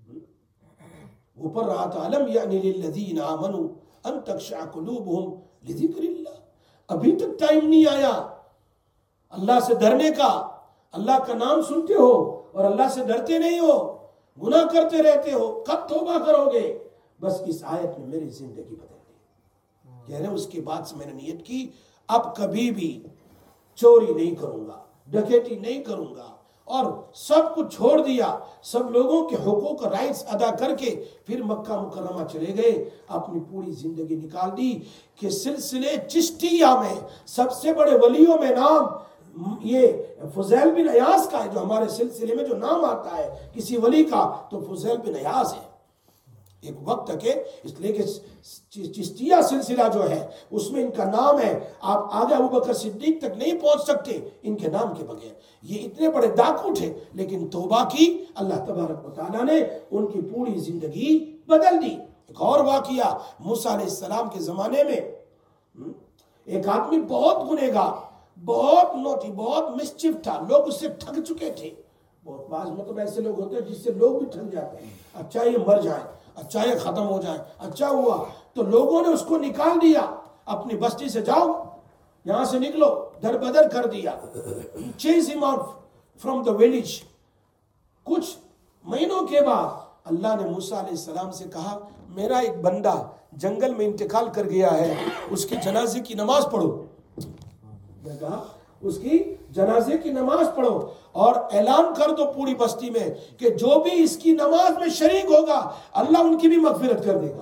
وہ پڑھ رہا تھا علم یعنی للذین آمنوا ان تخشع قلوبہم لذکر اللہ. ابھی تک ٹائم نہیں آیا اللہ سے ڈرنے کا. اللہ کا نام سنتے ہو اور اللہ سے ڈرتے نہیں ہو, گناہ کرتے رہتے ہو, کب توبہ کرو گے؟ بس اس آیت میں میری زندگی بدل گئی. کہہ رہے اس کے بعد سے میں نے نیت کی اب کبھی بھی چوری نہیں کروں گا, ڈکیتی نہیں کروں گا, اور سب کچھ چھوڑ دیا. سب لوگوں کے حقوق اور رائٹس ادا کر کے پھر مکہ مکرمہ چلے گئے. اپنی پوری زندگی نکال دی کہ سلسلے چشتیہ میں سب سے بڑے ولیوں میں نام یہ فضیل بن عیاض کا ہے. جو ہمارے سلسلے میں جو نام آتا ہے کسی ولی کا تو فضیل بن عیاض ہے. ایک وقت تک ہے, اس لیے کہ چشتیہ سلسلہ جو ہے اس میں ان کا نام ہے. آپ آگے ابوبکر صدیق تک نہیں پہنچ سکتے ان کے نام کے بغیر. یہ اتنے بڑے ڈاکو تھے لیکن توبہ کی. اللہ تبارک و تعالیٰ نے ان کی پوری زندگی بدل دی. ایک اور واقعہ موسیٰ علیہ السلام کے زمانے میں ایک آدمی بہت گنہگار, بہت نوٹی, بہت مسچیف تھا. لوگ اس سے ٹھگ چکے تھے. بہت بعض مطلب ایسے لوگ ہوتے ہیں جس سے لوگ بھی ٹھگ جاتے ہیں. اچھا یہ مر جائیں, اچھا یہ ختم ہو جائے, اچھا ہوا تو لوگوں نے اس کو نکال دیا اپنی بستی سے. جاؤ یہاں سے نکلو, در بدر کر دیا. chase him out from the village. کچھ مہینوں کے بعد اللہ نے موسیٰ علیہ السلام سے کہا میرا ایک بندہ جنگل میں انتقال کر گیا ہے, اس کی جنازے کی نماز پڑھو. میں کہا اس کی جنازے کی نماز پڑھو اور اعلان کر دو پوری بستی میں کہ جو بھی اس کی نماز میں شریک ہوگا اللہ ان کی بھی مغفرت کر دے گا.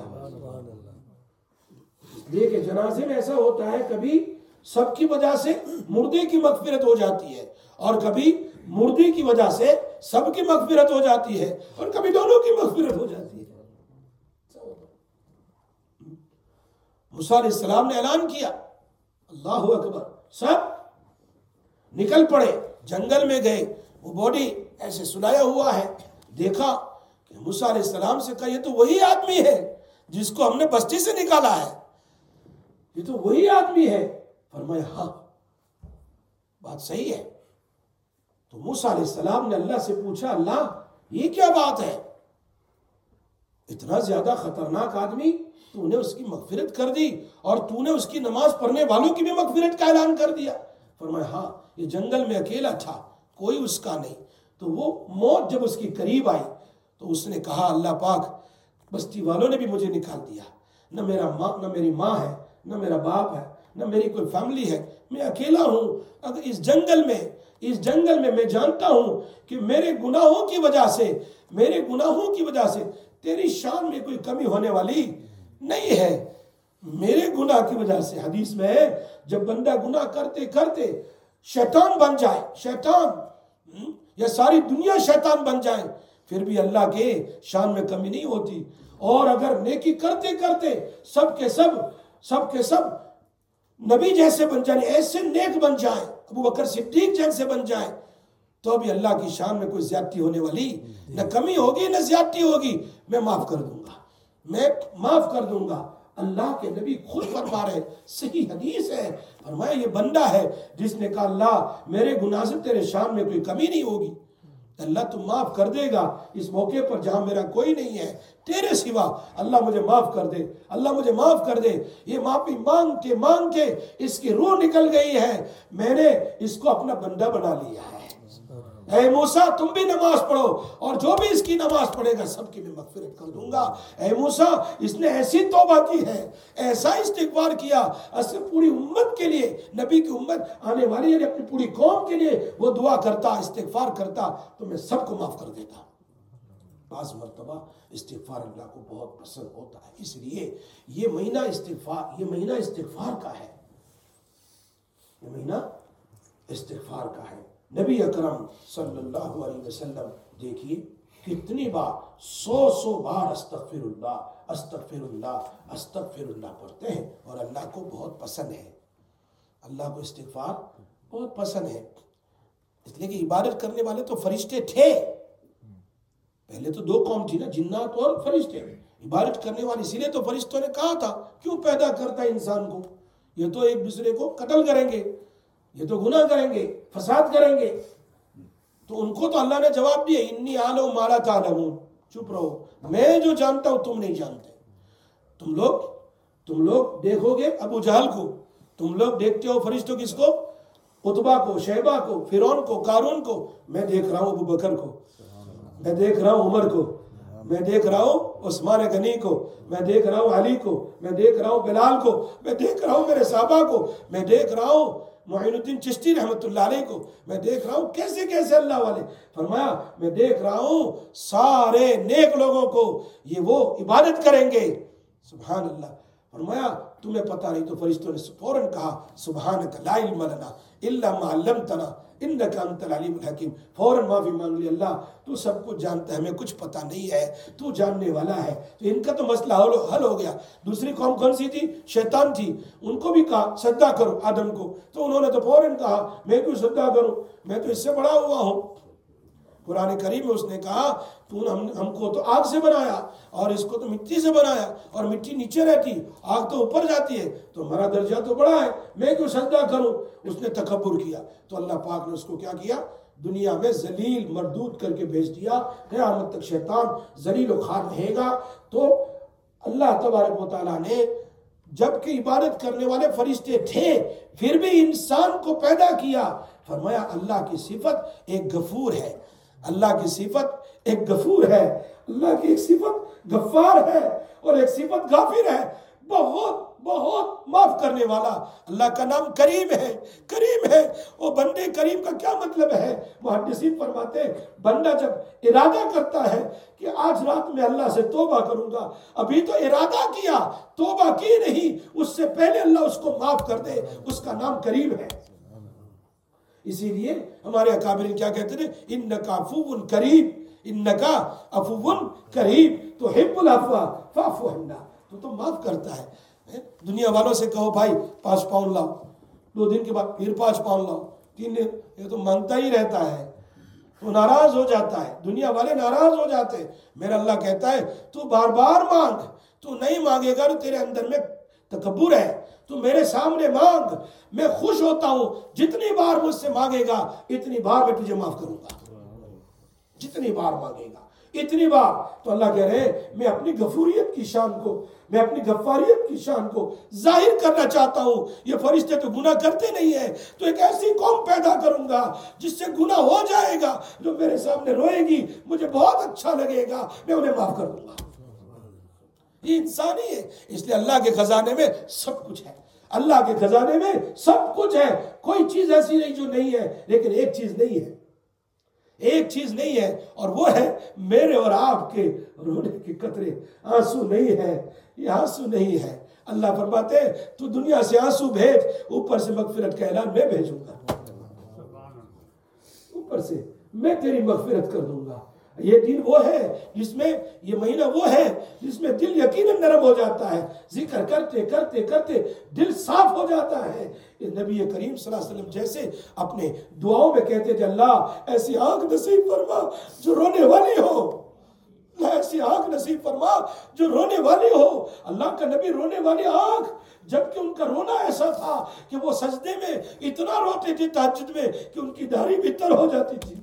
اس لیے کہ جنازے میں ایسا ہوتا ہے کبھی سب کی وجہ سے مردے کی مغفرت ہو جاتی ہے اور کبھی مردے کی وجہ سے سب کی مغفرت ہو جاتی ہے اور کبھی دونوں کی مغفرت ہو جاتی ہے. موسیٰ علیہ السلام نے اعلان کیا اللہ اکبر, سب نکل پڑے, جنگل میں گئے. وہ باڈی ایسے سلایا ہوا ہے, دیکھا کہ موسیٰ علیہ السلام سے کہا یہ تو وہی آدمی ہے جس کو ہم نے بستی سے نکالا ہے, یہ تو وہی آدمی ہے. فرمایا ہاں بات صحیح ہے. تو موسیٰ علیہ السلام نے اللہ سے پوچھا اللہ یہ کیا بات ہے, اتنا زیادہ خطرناک آدمی, تو نے اس کی مغفرت کر دی اور تو نے اس کی نماز پڑھنے والوں کی بھی مغفرت کا اعلان کر دیا. فرمایا ہاں یہ جنگل میں اکیلا تھا, کوئی اس کا نہیں. تو وہ موت جب اس کی قریب آئی تو اس نے کہا اللہ پاک بستی والوں نے بھی مجھے نکال دیا, نہ میری ماں ہے, نہ میرا باپ ہے, نہ میری کوئی فیملی ہے, میں اکیلا ہوں. اگر اس جنگل میں میں جانتا ہوں کہ میرے گناہوں کی وجہ سے تیری شان میں کوئی کمی ہونے والی نہیں ہے. میرے گناہ کی وجہ سے حدیث میں ہے جب بندہ گناہ کرتے کرتے شیطان بن جائے, شیطان یا ساری دنیا شیطان بن جائے, پھر بھی اللہ کے شان میں کمی نہیں ہوتی. اور اگر نیکی کرتے کرتے سب کے سب نبی جیسے بن جائیں, ایسے نیک بن جائیں, ابوبکر صدیق جیسے بن جائیں, تو بھی اللہ کی شان میں کوئی زیادتی ہونے والی نہ کمی ہوگی نہ زیادتی ہوگی. میں معاف کر دوں گا. اللہ کے نبی خود فرما رہے, صحیح حدیث ہے, فرمایا یہ بندہ ہے جس نے کہا اللہ میرے گناہ سے تیرے شان میں کوئی کمی نہیں ہوگی, اللہ تو معاف کر دے گا. اس موقع پر جہاں میرا کوئی نہیں ہے تیرے سوا, اللہ مجھے معاف کر دے, اللہ مجھے معاف کر دے. یہ معافی مانگ کے اس کی روح نکل گئی ہے, میں نے اس کو اپنا بندہ بنا لیا ہے. اے موسیٰ تم بھی نماز پڑھو اور جو بھی اس کی نماز پڑھے گا سب کی میں مغفرت کر دوں گا. اے موسیٰ اس نے ایسی توبہ کی ہے, ایسا استغفار کیا, اسے پوری امت کے لیے, نبی کی امت آنے والی یعنی اپنی پوری قوم کے لیے وہ دعا کرتا, استغفار کرتا تو میں سب کو معاف کر دیتا. بعض مرتبہ استغفار اللہ کو بہت پسند ہوتا ہے, اس لیے یہ مہینہ استغفار کا ہے, یہ مہینہ استغفار کا ہے. نبی اکرم صلی اللہ علیہ وسلم دیکھیے کتنی بار 100 بار استغفر اللہ پڑھتے ہیں, اور اللہ کو بہت پسند ہے, اللہ کو استغفار بہت پسند ہے. اس لیے کہ عبادت کرنے والے تو فرشتے تھے, پہلے تو 2 قوم تھی نا, جنات اور فرشتے. عبادت کرنے والے, اسی لیے تو فرشتوں نے کہا تھا کیوں پیدا کرتا ہے انسان کو, یہ تو ایک دوسرے کو قتل کریں گے, یہ تو گناہ کریں گے, فساد کریں گے. تو ان کو تو اللہ نے جواب دیا انی اعلم ما لا تعلمون, چپ رہو, میں جو جانتا ہوں تم نہیں جانتے. تم لوگ دیکھو گے ابو جہل کو,
تم لوگ دیکھتے ہو فرشتوں کس کو؟ عتبہ کو، شیبہ کو، فرعون کو، قارون کو. میں دیکھ رہا ہوں ابو بکر کو، میں دیکھ رہا ہوں عمر کو، میں دیکھ رہا ہوں عثمان غنی کو، میں دیکھ رہا ہوں علی کو، میں دیکھ رہا ہوں بلال کو، میں دیکھ رہا ہوں میرے صحابہ کو، میں دیکھ رہا ہوں معین الدین چشتی رحمۃ اللہ علیہ کو، میں دیکھ رہا ہوں کیسے کیسے اللہ والے. فرمایا میں دیکھ رہا ہوں سارے نیک لوگوں کو، یہ وہ عبادت کریں گے. سبحان اللہ. فرمایا تمہیں پتہ نہیں، تو فرشتوں نے فوراً کہا سبحانک لا علم لنا الا ما علمتنا انک انت العلیم الحکیم. فوراً معافی مانگ لی، اللہ تو سب کچھ جانتا ہے، ہمیں کچھ پتہ نہیں ہے، تو جاننے والا ہے. تو ان کا تو مسئلہ حل ہو گیا. دوسری قوم کون سی تھی؟ شیطان تھی. ان کو بھی کہا سجدہ کرو آدم کو، تو انہوں نے تو فوراً کہا میں کیوں سجدہ کروں، میں تو اس سے بڑا ہوا ہوں. قرآن کریم میں اس نے کہا تو ہم کو تو آگ سے بنایا اور اس کو تو مٹی سے بنایا، اور مٹی نیچے رہتی، آگ تو اوپر جاتی ہے، تو ہمارا درجہ تو بڑا ہے، میں کیوں سجدہ کروں. اس نے تکبر کیا، تو اللہ پاک نے اس کو کیا کیا؟ دنیا میں ذلیل مردود کر کے بھیج دیا. قیامت تک شیطان ذلیل و خوار رہے گا. تو اللہ تبارک و تعالیٰ نے جبکہ عبادت کرنے والے فرشتے تھے پھر بھی انسان کو پیدا کیا. فرمایا اللہ کی صفت ایک غفور ہے، اللہ کی صفت ایک غفور ہے، اللہ کی ایک صفت غفار ہے، اور ایک صفت غافر ہے، بہت بہت معاف کرنے والا. اللہ کا نام کریم ہے، کریم ہے. وہ بندے کریم کا کیا مطلب ہے؟ محدثین فرماتے ہیں بندہ جب ارادہ کرتا ہے کہ آج رات میں اللہ سے توبہ کروں گا، ابھی تو ارادہ کیا، توبہ کی نہیں، اس سے پہلے اللہ اس کو معاف کر دے، اس کا نام کریم ہے. اسی لیے ہمارے اکابرین کیا کہتے ہیں؟ انکا عفو کریم، انکا عفو کریم تحب العفو فاعف عنا. تو معاف کرتا ہے. دنیا والوں سے کہو بھائی 5 پاؤنڈ لاؤ، 2 دن کے بعد پھر 5 پاؤنڈ لاؤ، 3 دن، یہ تو مانگتا ہی رہتا ہے، تو ناراض ہو جاتا ہے. دنیا والے ناراض ہو جاتے ہیں. میرا اللہ کہتا ہے تو بار بار مانگ، تو نہیں مانگے گا تو تیرے اندر میں تکبر ہے. تو میرے سامنے مانگ، میں خوش ہوتا ہوں. جتنی بار مجھ سے مانگے گا اتنی بار میں تجھے معاف کروں گا، جتنی بار مانگے گا اتنی بار. تو اللہ کہہ رہے ہیں میں اپنی غفوریت کی شان کو، میں اپنی غفاریت کی شان کو ظاہر کرنا چاہتا ہوں. یہ فرشتے تو گناہ کرتے نہیں ہیں، تو ایک ایسی قوم پیدا کروں گا جس سے گناہ ہو جائے گا، جو میرے سامنے روئے گی، مجھے بہت اچھا لگے گا، میں انہیں معاف کر دوں گا. یہ انسانی ہے. اس لیے اللہ کے خزانے میں سب کچھ ہے، اللہ کے خزانے میں سب کچھ ہے. کوئی چیز ایسی نہیں جو نہیں ہے. لیکن ایک چیز نہیں ہے، ایک چیز نہیں ہے، اور وہ ہے میرے اور آپ کے رونے کے قطرے. آنسو نہیں ہے، یہ آنسو نہیں ہے. اللہ فرماتے ہیں تو دنیا سے آنسو بھیج، اوپر سے مغفرت کا اعلان میں بھیجوں گا، اوپر سے میں تیری مغفرت کر دوں گا. یہ دن وہ ہے جس میں، یہ مہینہ وہ ہے جس میں دل یقیناً نرم ہو جاتا ہے. ذکر کرتے کرتے کرتے دل صاف ہو جاتا ہے. نبی کریم صلی اللہ علیہ وسلم جیسے اپنے دعاؤں میں کہتے تھے اللہ ایسی آنکھ نصیب فرما جو رونے والی ہو، اللہ ایسی آنکھ نصیب فرما جو رونے والی ہو. اللہ کا نبی رونے والی آنکھ، جبکہ ان کا رونا ایسا تھا کہ وہ سجدے میں اتنا روتے تھے تہجد میں کہ ان کی داڑھی بھی تر ہو جاتی تھی.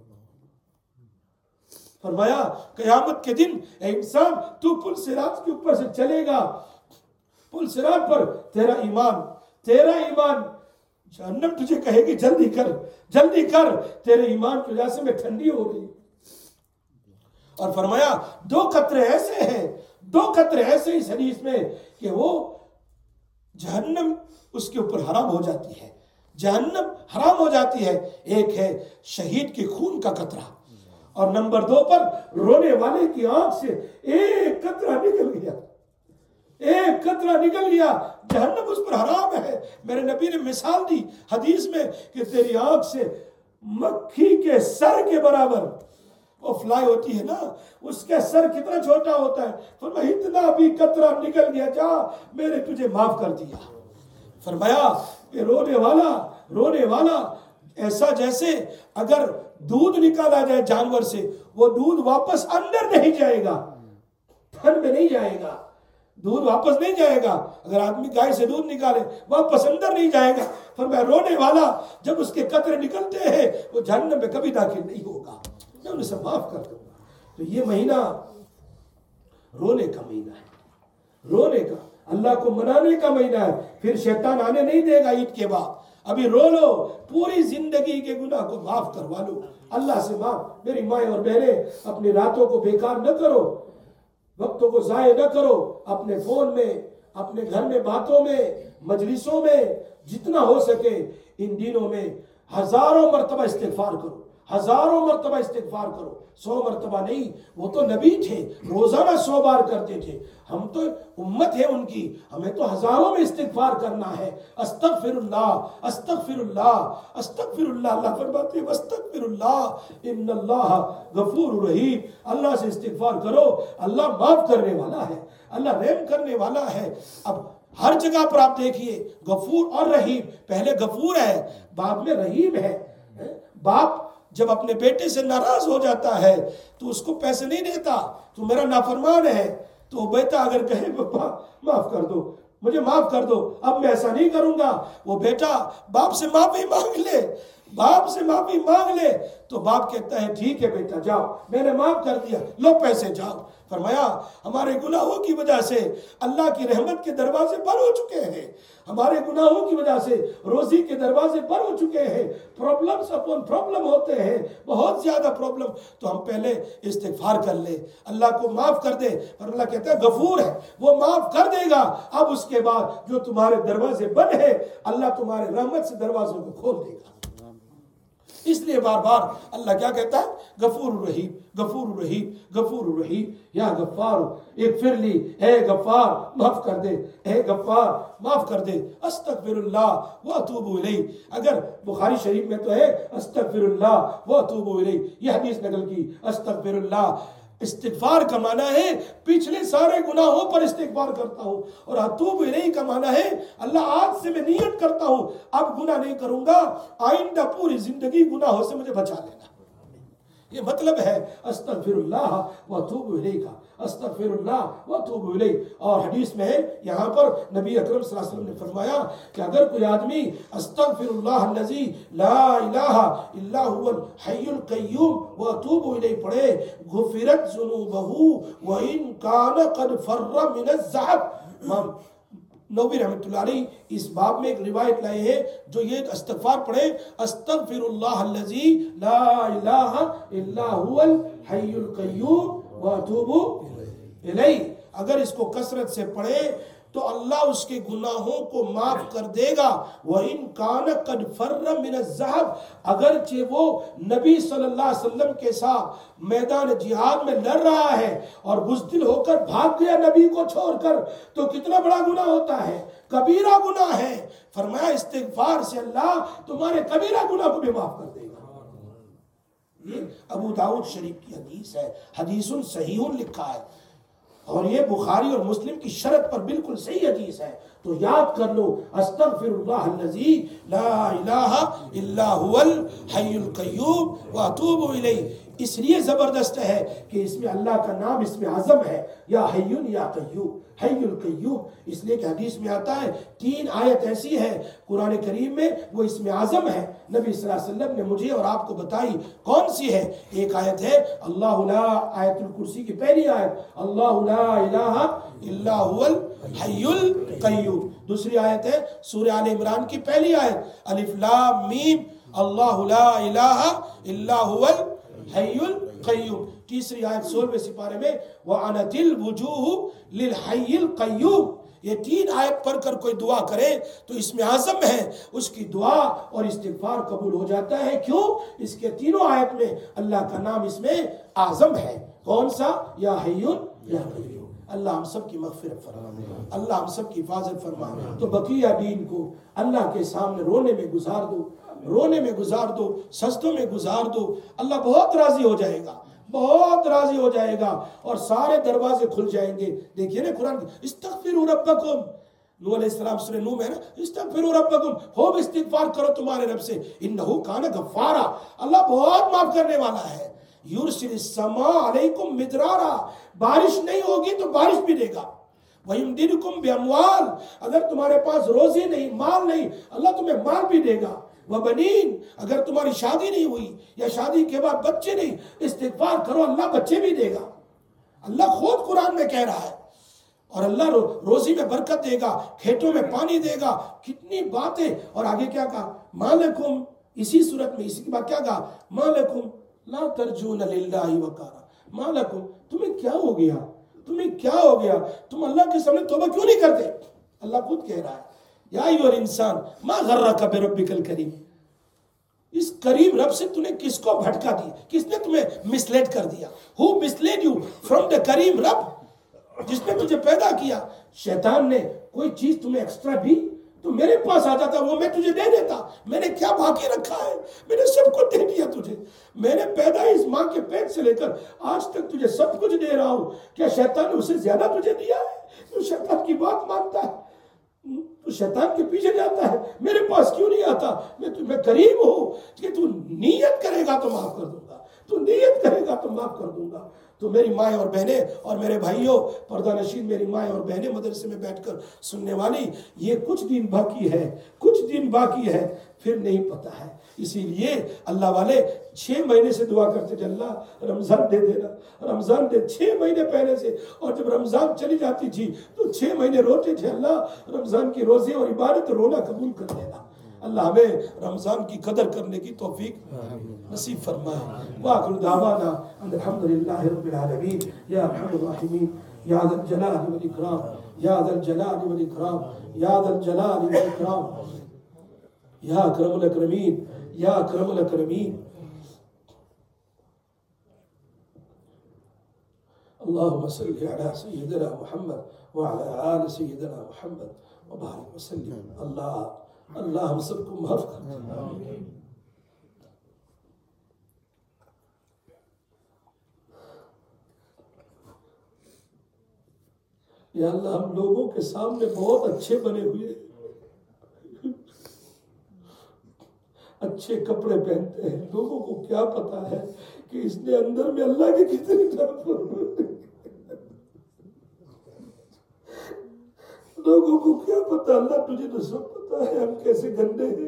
فرمایا قیامت کے دن اے انسان تو پل صراط کے اوپر سے چلے گا، پل صراط پر تیرا ایمان جہنم تجھے کہے گی جلدی کر جلدی کر، تیرے ایمان کی وجہ سے میں ٹھنڈی ہو رہی. اور فرمایا 2 قطرے ایسے ہیں، 2 قطرے ایسے اس حدیث میں کہ وہ جہنم اس کے اوپر حرام ہو جاتی ہے، جہنم حرام ہو جاتی ہے. ایک ہے شہید کے خون کا قطرہ، اور نمبر 2 پر رونے والے کی آنکھ سے ایک قطرہ نکل گیا، ایک قطرہ نکل گیا، جہنم اس پر حرام ہے. میرے نبی نے مثال دی حدیث میں کہ تیری آنکھ سے مکھی کے سر کے برابر، وہ فلائی ہوتی ہے نا، اس کے سر کتنا چھوٹا ہوتا ہے، فرمایا اتنا بھی قطرہ نکل گیا، جا میں نے تجھے معاف کر دیا. فرمایا کہ رونے والا ایسا جیسے اگر دودھ نکالا جائے جانور سے، وہ دودھ واپس اندر نہیں جائے گا، تھن میں نہیں جائے گا، دودھ واپس نہیں جائے گا. اگر آدمی گائے سے دودھ نکالے واپس اندر نہیں جائے گا. فرمایا رونے والا جب اس کے قطرے نکلتے ہیں وہ جہنم میں کبھی داخل نہیں ہوگا، میں انہیں سب معاف کر دوں گا. تو یہ مہینہ رونے کا مہینہ ہے، رونے کا. اللہ کو منانے کا مہینہ ہے، پھر شیطان آنے نہیں دے گا عید کے بعد۔ ابھی رو لو، پوری زندگی کے گناہ کو معاف کروا لو اللہ سے معاف۔ میری مائیں اور بہنیں، اپنی راتوں کو بیکار نہ کرو، وقتوں کو ضائع نہ کرو، اپنے فون میں، اپنے گھر میں باتوں میں، مجلسوں میں، جتنا ہو سکے ان دنوں میں ہزاروں مرتبہ استغفار کرو، ہزاروں مرتبہ استغفار کرو، 100 مرتبہ نہیں۔ وہ تو نبی تھے، روزانہ 100 بار کرتے تھے، ہم تو امت ہے ان کی، ہمیں تو ہزاروں میں استغفار کرنا ہے۔ استغفر اللہ، استغفر اللہ، استغفر اللہ۔ اللہ فرماتے ہیں واستغفر اللہ ان اللہ غفور رحیم۔ اللہ سے استغفار کرو، اللہ معاف کرنے والا ہے، اللہ رحم کرنے والا ہے۔ اب ہر جگہ پر آپ دیکھیے غفور اور رحیم، پہلے غفور ہے بعد میں رحیم ہے۔ باپ جب اپنے بیٹے سے ناراض ہو جاتا ہے تو اس کو پیسے نہیں دیتا، تو میرا نافرمان ہے، تو بیٹا اگر کہے پپا معاف کر دو، مجھے معاف کر دو، اب میں ایسا نہیں کروں گا، وہ بیٹا باپ سے معافی مانگ لے، باپ سے معافی مانگ لے تو باپ کہتا ہے ٹھیک ہے بیٹا جاؤ، میں نے معاف کر دیا، لو پیسے جاؤ۔ فرمایا ہمارے گناہوں کی وجہ سے اللہ کی رحمت کے دروازے بند ہو چکے ہیں، ہمارے گناہوں کی وجہ سے روزی کے دروازے بند ہو چکے ہیں، پرابلمز اپون پرابلم ہوتے ہیں، بہت زیادہ پرابلم۔ تو ہم پہلے استغفار کر لیں، اللہ کو معاف کر دے، اور اللہ کہتا ہے غفور ہے، وہ معاف کر دے گا۔ اب اس کے بعد جو تمہارے دروازے بند ہیں اللہ تمہارے رحمت سے دروازوں کو کھول دے گا۔ اس لیے بار بار اللہ کیا کہتا ہے؟ غفور الرحیم، غفور الرحیم، غفور الرحیم۔ یا غفار اغفر لی، اے غفار معاف کر دے، اے غفار معاف کر دے۔ استغفر اللہ واتوب الیہ، اگر بخاری شریف میں تو ہے استغفر اللہ واتوب الیہ، یہ حدیث نقل کی۔ استغفر اللہ، استغفار کا معنی ہے پچھلے سارے گناہوں پر استغفار کرتا ہوں، اور اتوب الیہ کا معنی ہے اللہ آج سے میں نیت کرتا ہوں اب گناہ نہیں کروں گا، آئندہ پوری زندگی گناہوں سے مجھے بچا لینا۔ یہ مطلب ہے استغفر اللہ واتوب الیہ کا، استغفر اللہ واتوب الیہ۔ اور حدیث میں ہے یہاں پر نبی اکرم صلی اللہ علیہ وسلم نے فرمایا کہ اگر کوئی آدمی استغفر اللہ الذی لا الہ الا هو الحی القیوم واتوب الیہ پڑھے غفرت ذنوبہ وان کان قد فر من الذهب۔ نووی رحمۃ اللہ علیہ اس باب میں ایک روایت لائے ہیں جو یہ استغفار پڑھے استغفر اللہ الذی لا الہ الا هو الحی القیوم واتوب الیہ، اگر اس کو کثرت سے پڑھے تو اللہ اس کے گناہوں کو معاف کر دے گا۔ وَإِن كَانَ قَدْ فَرَّ مِنَ الذَّهَبِ، اگرچہ وہ نبی صلی اللہ علیہ وسلم کے ساتھ میدان جہاد میں لڑ رہا ہے اور بزدل ہو کر بھاگ گیا نبی کو چھوڑ کر، تو کتنا بڑا گناہ ہوتا ہے، کبیرہ گناہ ہے۔ فرمایا استغفار سے اللہ تمہارے کبیرہ گناہ کو بھی معاف کر دے گا۔ یہ ابو داؤد شریف کی حدیث ہے، حدیث صحیح لکھا ہے، اور یہ بخاری اور مسلم کی شرط پر بالکل صحیح حدیث ہے۔ تو یاد کر لو استغفر اللہ الذی لا الہ الا هو الحی القیوم واتوب الیہ، اس لیے زبردست ہے کہ اس میں اللہ کا نام اسم اعظم ہے، یا حی یا قیوم، حی القیوم، اس لیے کہ حدیث میں آتا ہے 3 آیت ایسی ہے قرآن کریم میں وہ اسم اعظم ہے، نبی صلی اللہ علیہ وسلم نے مجھے اور آپ کو بتائی کون سی ہے۔ ایک آیت ہے اللہ لا، آیت الکرسی کی پہلی آیت اللہ لا الہ الا هو الحی القیوم، دوسری آیت ہے سورہ آل عمران کی پہلی آیت الف لام میم اللہ لا الہ الا هو الحی القیوم، تیسری آیت 16ویں سپارے میں وَعَنَتِ الْوُجُوهُ لِلْحَيِّ الْقَيُّومِ۔ یہ 3 آیت پڑھ کر کوئی دعا کرے تو اس میں اعظم ہے، اس کی دعا اور استغفار قبول ہو جاتا ہے۔ کیوں؟ اس کے تینوں آیت میں اللہ کا نام اس میں اعظم ہے۔ کون سا؟ یا حی یا قیوم۔ اللہ ہم سب کی مغفرت فرمائے، اللہ ہم سب کی حفاظت فرمائے۔ تو بقیہ دین کو اللہ کے سامنے رونے میں گزار دو، رونے میں گزار دو، سجدوں میں گزار دو، اللہ بہت راضی ہو جائے گا، بہت راضی ہو جائے گا، اور سارے دروازے کھل جائیں گے۔ دیکھیے نا قرآن استغفروا ربکم، نوح علیہ السلام سورہ نوح میں ہے نا استغفروا ربکم، خوب استغفار کرو تمہارے رب سے، انہ کان غفارا، اللہ بہت معاف کرنے والا ہے۔ یرسل السماء علیکم مدرارا، بارش نہیں ہوگی تو بارش بھی دے گا۔ وَيُمْدِدْكُمْ بِأَمْوَالٍ، اگر تمہارے پاس روزی نہیں، مال نہیں، اللہ تمہیں مال بھی دے گا۔ وَبَنِينَ، اگر تمہاری شادی نہیں ہوئی یا شادی کے بعد بچے نہیں، استغفار کرو اللہ بچے بھی دے گا۔ اللہ خود قرآن میں کہہ رہا ہے، اور اللہ روزی میں برکت دے گا، کھیتوں میں پانی دے گا، کتنی باتیں. اور آگے کیا کہا؟ مالکم، اسی صورت میں اسی کے بعد کیا کہا؟ مالکم لا ترجون للہ وقارا. مالکم، تمہیں کیا ہو گیا؟ تمہیں کیا ہو گیا؟ تم اللہ کے سامنے توبہ کیوں نہیں کرتے؟ اللہ خود کہہ رہا ہے یا ایھا الانسان ما غرک بربک الکریم. اس کریم رب سے تُو نے کس کو بھٹکا دیا؟ کس نے تمہیں مسلیڈ کر دیا؟ Who misled you from the کریم رب جس نے تجھے پیدا کیا؟ شیطان نے کوئی چیز تمہیں ایکسٹرا دی تو میرے پاس آ جاتا، وہ میں تجھے دے دیتا. میں نے کیا باقی رکھا ہے؟ میں نے سب کچھ دے دیا تجھے. میں نے پیدائش ماں کے پیٹ سے لے کر آج تک تجھے سب کچھ دے رہا ہوں. کیا شیطان نے اسے زیادہ تجھے دیا ہے؟ تو شیطان کی بات مانتا ہے، تو شیطان کے پیچھے جاتا ہے. میرے پاس کیوں نہیں آتا؟ میں کریم ہوں کہ تو نیت کرے گا تو معاف کر دوں گا، تو نیت کرے گا تو معاف کر دوں گا. تو میری مائیں اور بہنیں اور میرے بھائیوں، پردہ نشین میری مائیں اور بہنیں، مدرسے میں بیٹھ کر سننے والی، یہ کچھ دن باقی ہے، کچھ دن باقی ہے، پھر نہیں پتہ ہے. اسی لیے اللہ والے 6 مہینے سے دعا کرتے تھے، اللہ رمضان دے دینا، رمضان دے. 6 مہینے پہلے سے. اور جب رمضان چلی جاتی تھی تو 6 مہینے روتے تھے، اللہ رمضان کی روزے اور عبادت رونا قبول کر لینا. اللہ ہمیں رمضان کی قدر کرنے کی توفیق نصیب فرمائے. وآخر دعوانا ان الحمدللہ رب العالمین. یا ارحم الراحمین، یا ذا الجلال والاکرام، یا ذا الجلال والاکرام، یا ذا الجلال والاکرام، یا اکرم الاکرمین، یا اکرم الاکرمین. اللهم صل على سيدنا محمد وعلى آل سيدنا محمد وبارك وسلم. اللہ ہم سب کو معاف کر دے. یا اللہ ہم لوگوں کے سامنے بہت اچھے بنے ہوئے، اچھے کپڑے پہنتے ہیں. لوگوں کو کیا پتا ہے کہ اس نے اندر میں اللہ کے کتنی طرف. لوگوں کو کیا پتا؟ اللہ تجھے تو سب پتا ہے ہم کیسے گندے ہیں.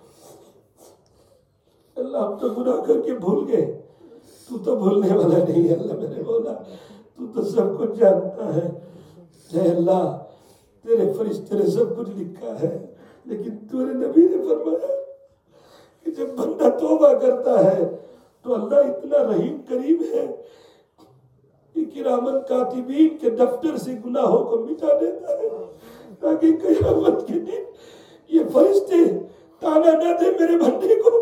اللہ ہم تو گناہ کر کے بھول گئے، تو بھولنے والا نہیں ہے. اللہ میرے مولا تو سب کچھ جانتا ہے. اے اللہ تیرے فرشتے نے سب کچھ لکھا ہے، لیکن تیرے نبی نے فرمایا کہ جب بندہ توبہ کرتا ہے تو اللہ اتنا رحیم کریم ہے کہ کرامن کاتبین کے دفتر سے گناہوں کو مٹا دیتا ہے، تاکہ قیامت کے دن یہ فرشتے تانا نہ دے میرے بندے کو.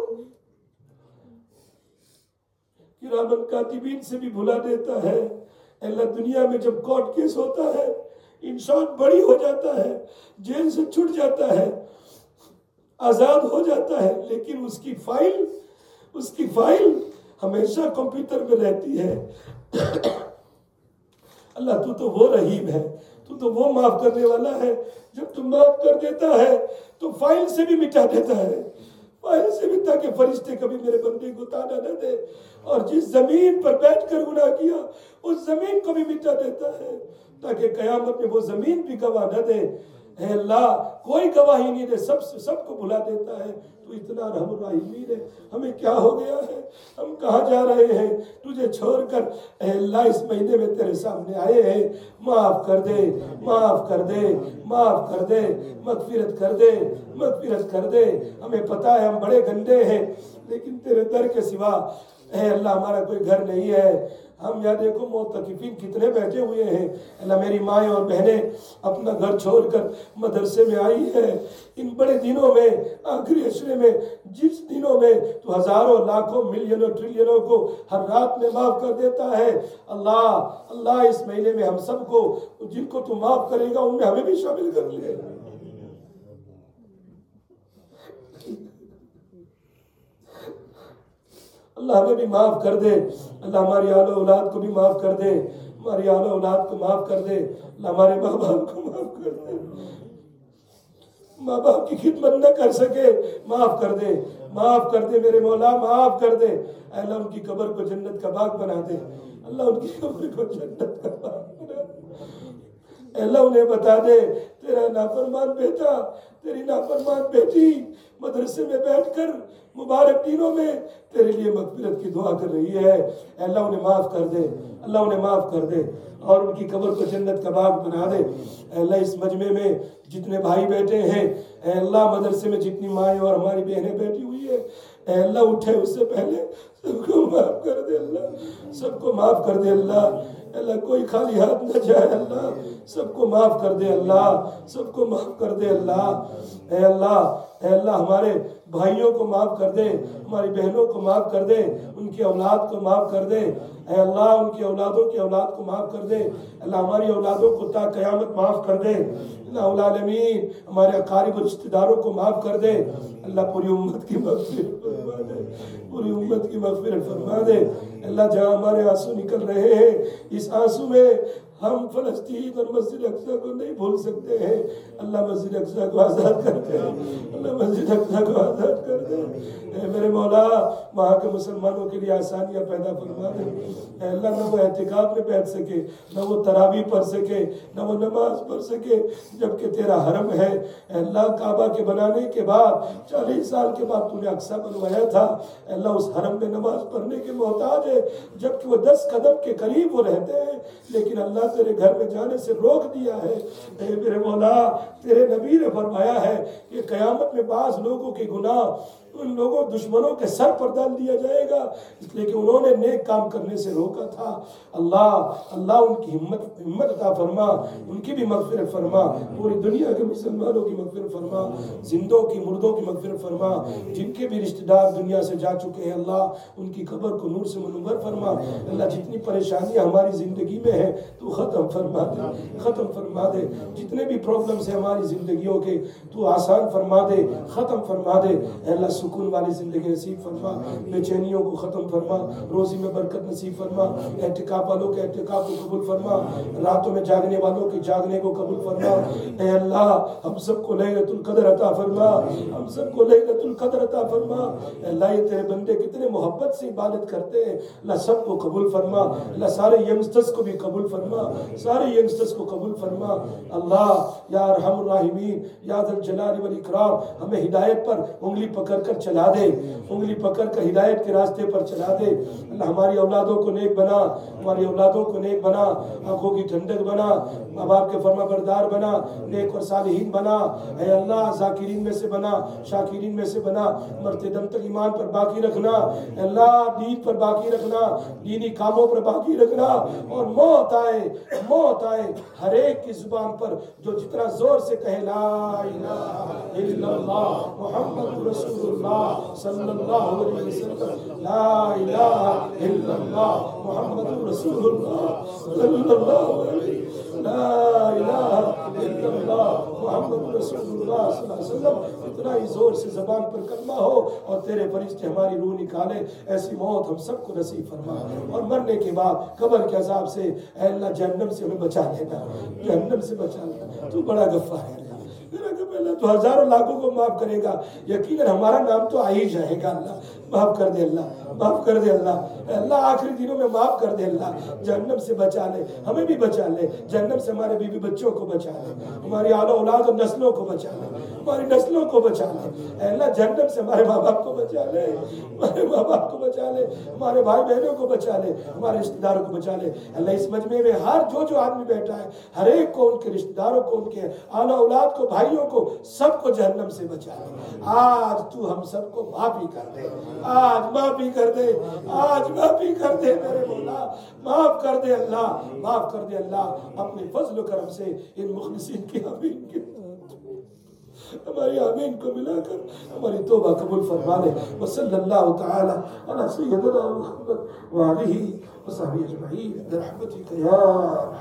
کرامن کاتبین سے بھی بھلا دیتا ہے. اللہ دنیا میں جب کورٹ کیس ہوتا ہے، انسان بڑی ہو جاتا ہے، جیل سے چھٹ جاتا ہے، آزاد ہو جاتا ہے، لیکن اس کی فائل ہمیشہ کمپیوٹر میں رہتی ہے. اللہ تو وہ رحیم ہے، تو وہ معاف کرنے والا ہے. جب تم معاف کر دیتا ہے تو فائل سے بھی مٹا دیتا ہے، فائل سے بھی، تاکہ فرشتے کبھی میرے بندے کو تانا نہ دے. اور جس زمین پر بیٹھ کر گناہ کیا اس زمین کو بھی مٹا دیتا ہے، تاکہ قیامت میں وہ زمین بھی گواہ نہ دے. اے اللہ کوئی گواہی نہیں دے، سب کو بھلا دیتا ہے. تو اتنا رحم الرحیمین ہے. ہمیں کیا ہو گیا ہے؟ ہم کہاں جا رہے ہیں تجھے چھوڑ کر؟ اے اللہ اس مہینے میں تیرے سامنے آئے ہیں، معاف کر دے، معاف کر دے، معاف کر دے، مغفرت کر دے، مغفرت کر دے. ہمیں پتا ہے ہم بڑے گندے ہیں، لیکن تیرے در کے سوا اے اللہ ہمارا کوئی گھر نہیں ہے. ہم یہاں دیکھو معتکفین کتنے بیٹھے ہوئے ہیں. اللہ میری مائیں اور بہنیں اپنا گھر چھوڑ کر مدرسے میں آئی ہے. ان بڑے دنوں میں، آخری عشرے میں، جس دنوں میں تو ہزاروں لاکھوں ملینوں ٹریلینوں کو ہر رات میں معاف کر دیتا ہے. اللہ اس مہینے میں ہم سب کو، جن کو تو معاف کرے گا ان میں ہمیں بھی شامل کر لے. اللہ ہمیں بھی معاف کر دے. اللہ ہماری آل و اولاد کو بھی معاف کر دے، ہماری آل و اولاد کو معاف کر دے. اللہ ہمارے ماں باپ کو معاف کر دے. ماں باپ کی خدمت نہ کر سکے، معاف کر دے، معاف کر دے میرے مولا، معاف کر دے. اللہ ان کی قبر کو جنت کا باغ بنا دے. اللہ ان کی قبر کو جنت کا باغ بنا دے. اللہ انہیں بتا دے تیرا نافرمان بیٹا تیری نافرمان بیٹی مدرسے میں بیٹھ کر مبارک دنوں میں تیرے لیے مغفرت کی دعا کر رہی ہے، اے اللہ انہیں معاف کر دے، اللہ انہیں معاف کر دے اور ان کی قبر کو جنت کا باغ بنا دے۔ اے اللہ اس مجمع میں جتنے بھائی بیٹھے ہیں، اے اللہ مدرسے میں جتنی مائیں اور ہماری بہنیں بیٹھی ہوئی ہیں، اے اللہ اٹھے اس سے پہلے سب کو معاف کر دے اللہ، سب کو معاف کر دے اللہ، اللہ کوئی خالی ہاتھ نہ جائے اللہ، سب کو معاف کر دے اللہ، سب کو معاف کر دے اللہ۔ اے اللہ، اے اللہ ہمارے بھائیوں کو معاف کر دے، ہماری بہنوں کو معاف کر دے، ان کی اولاد کو معاف کر دے، اے اللہ ان کی اولادوں کی اولاد کو معاف کر دے، اللہ ہماری اولادوں کو تا قیامت معاف کر دے، اللہ العالمین ہمارے اقارب و رشتہ داروں کو معاف کر دے، اللہ پوری امت کی مغفرت فرما دے، پوری امت کی مغفرت فرما دے۔ اللہ جہاں ہمارے آنسو نکل رہے ہیں، اس آنسو میں ہم فلسطین اور مسجد اقصی کو نہیں بھول سکتے ہیں، اللہ مسجد اقصی کو آزاد کر دے، اللہ مسجد اقصی کو آزاد کر دے، اے میرے مولا وہاں کے مسلمانوں کے لیے آسانیاں پیدا فرما دے، اے اللہ نہ وہ اعتکاف میں بیٹھ سکے، نہ وہ تراویح پڑھ سکے، نہ وہ نماز پڑھ سکے جبکہ تیرا حرم ہے، اے اللہ کعبہ کے بنانے کے بعد 40 سال کے بعد تو نے اقصی بنوایا تھا، اے اللہ اس حرم میں نماز پڑھنے کے محتاج ہے جبکہ وہ 10 قدم کے قریب وہ رہتے ہیں، لیکن اللہ تیرے گھر میں جانے سے روک دیا ہے۔ اے میرے مولا تیرے نبی نے فرمایا ہے کہ قیامت میں بعض لوگوں کے گناہ ان لوگوں دشمنوں کے سر پر ڈال دیا جائے گا، اس لیے کہ انہوں نے نیک کام کرنے سے روکا تھا۔ اللہ ان کی ہمت عطا فرما، ان کی بھی مغفرت فرما، پوری دنیا کے مسلمانوں کی مغفرت فرما، زندوں کی مردوں کی مغفرت فرما، جن کے بھی رشتہ دار دنیا سے جا چکے ہیں اللہ ان کی قبر کو نور سے منور فرما۔ اللہ جتنی پریشانیاں ہماری زندگی میں ہیں تو ختم فرما دے، ختم فرما دے، جتنے بھی پرابلمز ہیں ہماری زندگیوں کے تو آسان فرما دے، ختم فرما دے، اے اللہ سکون والی زندگی نصیب فرما، بے چینیوں کو ختم فرما، روزی میں برکت نصیب فرما، اعتکاف والوں کے اعتکاف کو قبول فرما، راتوں میں جاگنے والوں کے جاگنے کو قبول فرما۔ اے اللہ ہم سب کو لیلۃ القدر عطا فرما، ہم سب کو لیلۃ القدر عطا فرما۔ اے اللہ یہ تیرے بندے کتنے محبت سے عبادت کرتے ہیں، اللہ سب کو قبول فرما، اللہ سارے ینگسٹرز کو بھی قبول فرما، سارے ینگسٹرز کو قبول فرما۔ اللہ یا ارحم الراحمین یا ذی الجلال والاکرام ہمیں ہدایت پر انگلی پکڑ کر چلا دے، انگلی پکڑ کر ہدایت کے راستے پر چلا دے۔ اللہ ہماری اولادوں کو نیک بنا، ہماری اولادوں کو نیک بنا، آنکھوں کی ٹھنڈک بنا، ماں باپ کے فرما بردار بنا، نیک اور صالحین بنا، اے اللہ ذاکرین میں سے بنا، شاکرین میں سے بنا، مرتے دم تک ایمان پر باقی رکھنا، اے اللہ دین پر باقی رکھنا، دینی کاموں پر باقی رکھنا، اور موت آئے ہر ایک کی زبان پر جو جتنا زور سے کہے لا الہ الا اللہ محمد رسول اللہ صلی اللہ علیہ وسلم، لا الہ الا اللہ محمد رسول اللہ صلی اللہ علیہ وسلم، لا الہ الا اللہ محمد رسول اللہ صلی اللہ علیہ وسلم، اتنا ہی زور سے زبان پر کلمہ ہو اور تیرے فرشتے ہماری روح نکالے، ایسی موت ہم سب کو نصیب فرما، اور مرنے کے بعد قبر کے عذاب سے اے اللہ جہنم سے ہمیں بچا لینا، جہنم سے بچا لینا، تو بڑا غفار ہے اللہ، تو ہزاروں لاکھوں کو معاف کرے گا، یقیناً ہمارا نام تو آ ہی جائے گا۔ اللہ معاف کر دے، اللہ معاف کر دے، اللہ اللہ آخری دنوں میں معاف کر دے، اللہ جہنم سے بچا لے، ہمیں بھی بچا لے، جہنم سے ہمارے بیوی بچوں کو بچا لے، ہماری اعلیٰ اولاد اور نسلوں کو بچا لے، ہماری نسلوں کو بچا لے، اے اللہ جہنم سے ہمارے ماں باپ کو بچا لے، ہمارے ماں باپ کو بچا لے، ہمارے بھائی بہنوں کو بچا لے، ہمارے رشتہ داروں کو بچا لے۔ اللہ اس مجمع میں ہر جو آدمی بیٹھا ہے ہر ایک کو، ان کے رشتہ داروں کو، ان کے اعلیٰ اولاد کو، بھائیوں کو، سب کو جہنم سے بچا لے۔ آج تو ہم سب کو معافی کر دے، آج معافی کر دے، آج معافی کر دے میرے مولا، معاف کر دے اللہ، معاف کر دے اللہ، اپنے فضل و کرم سے ان مخلصین کی آمین کی ہماری آمین کو ملا کر ہماری توبہ قبول فرما لے۔ وصلی اللہ تعالی علی سیدنا محمد وآلہ وصحبہ اجمعین برحمتک یا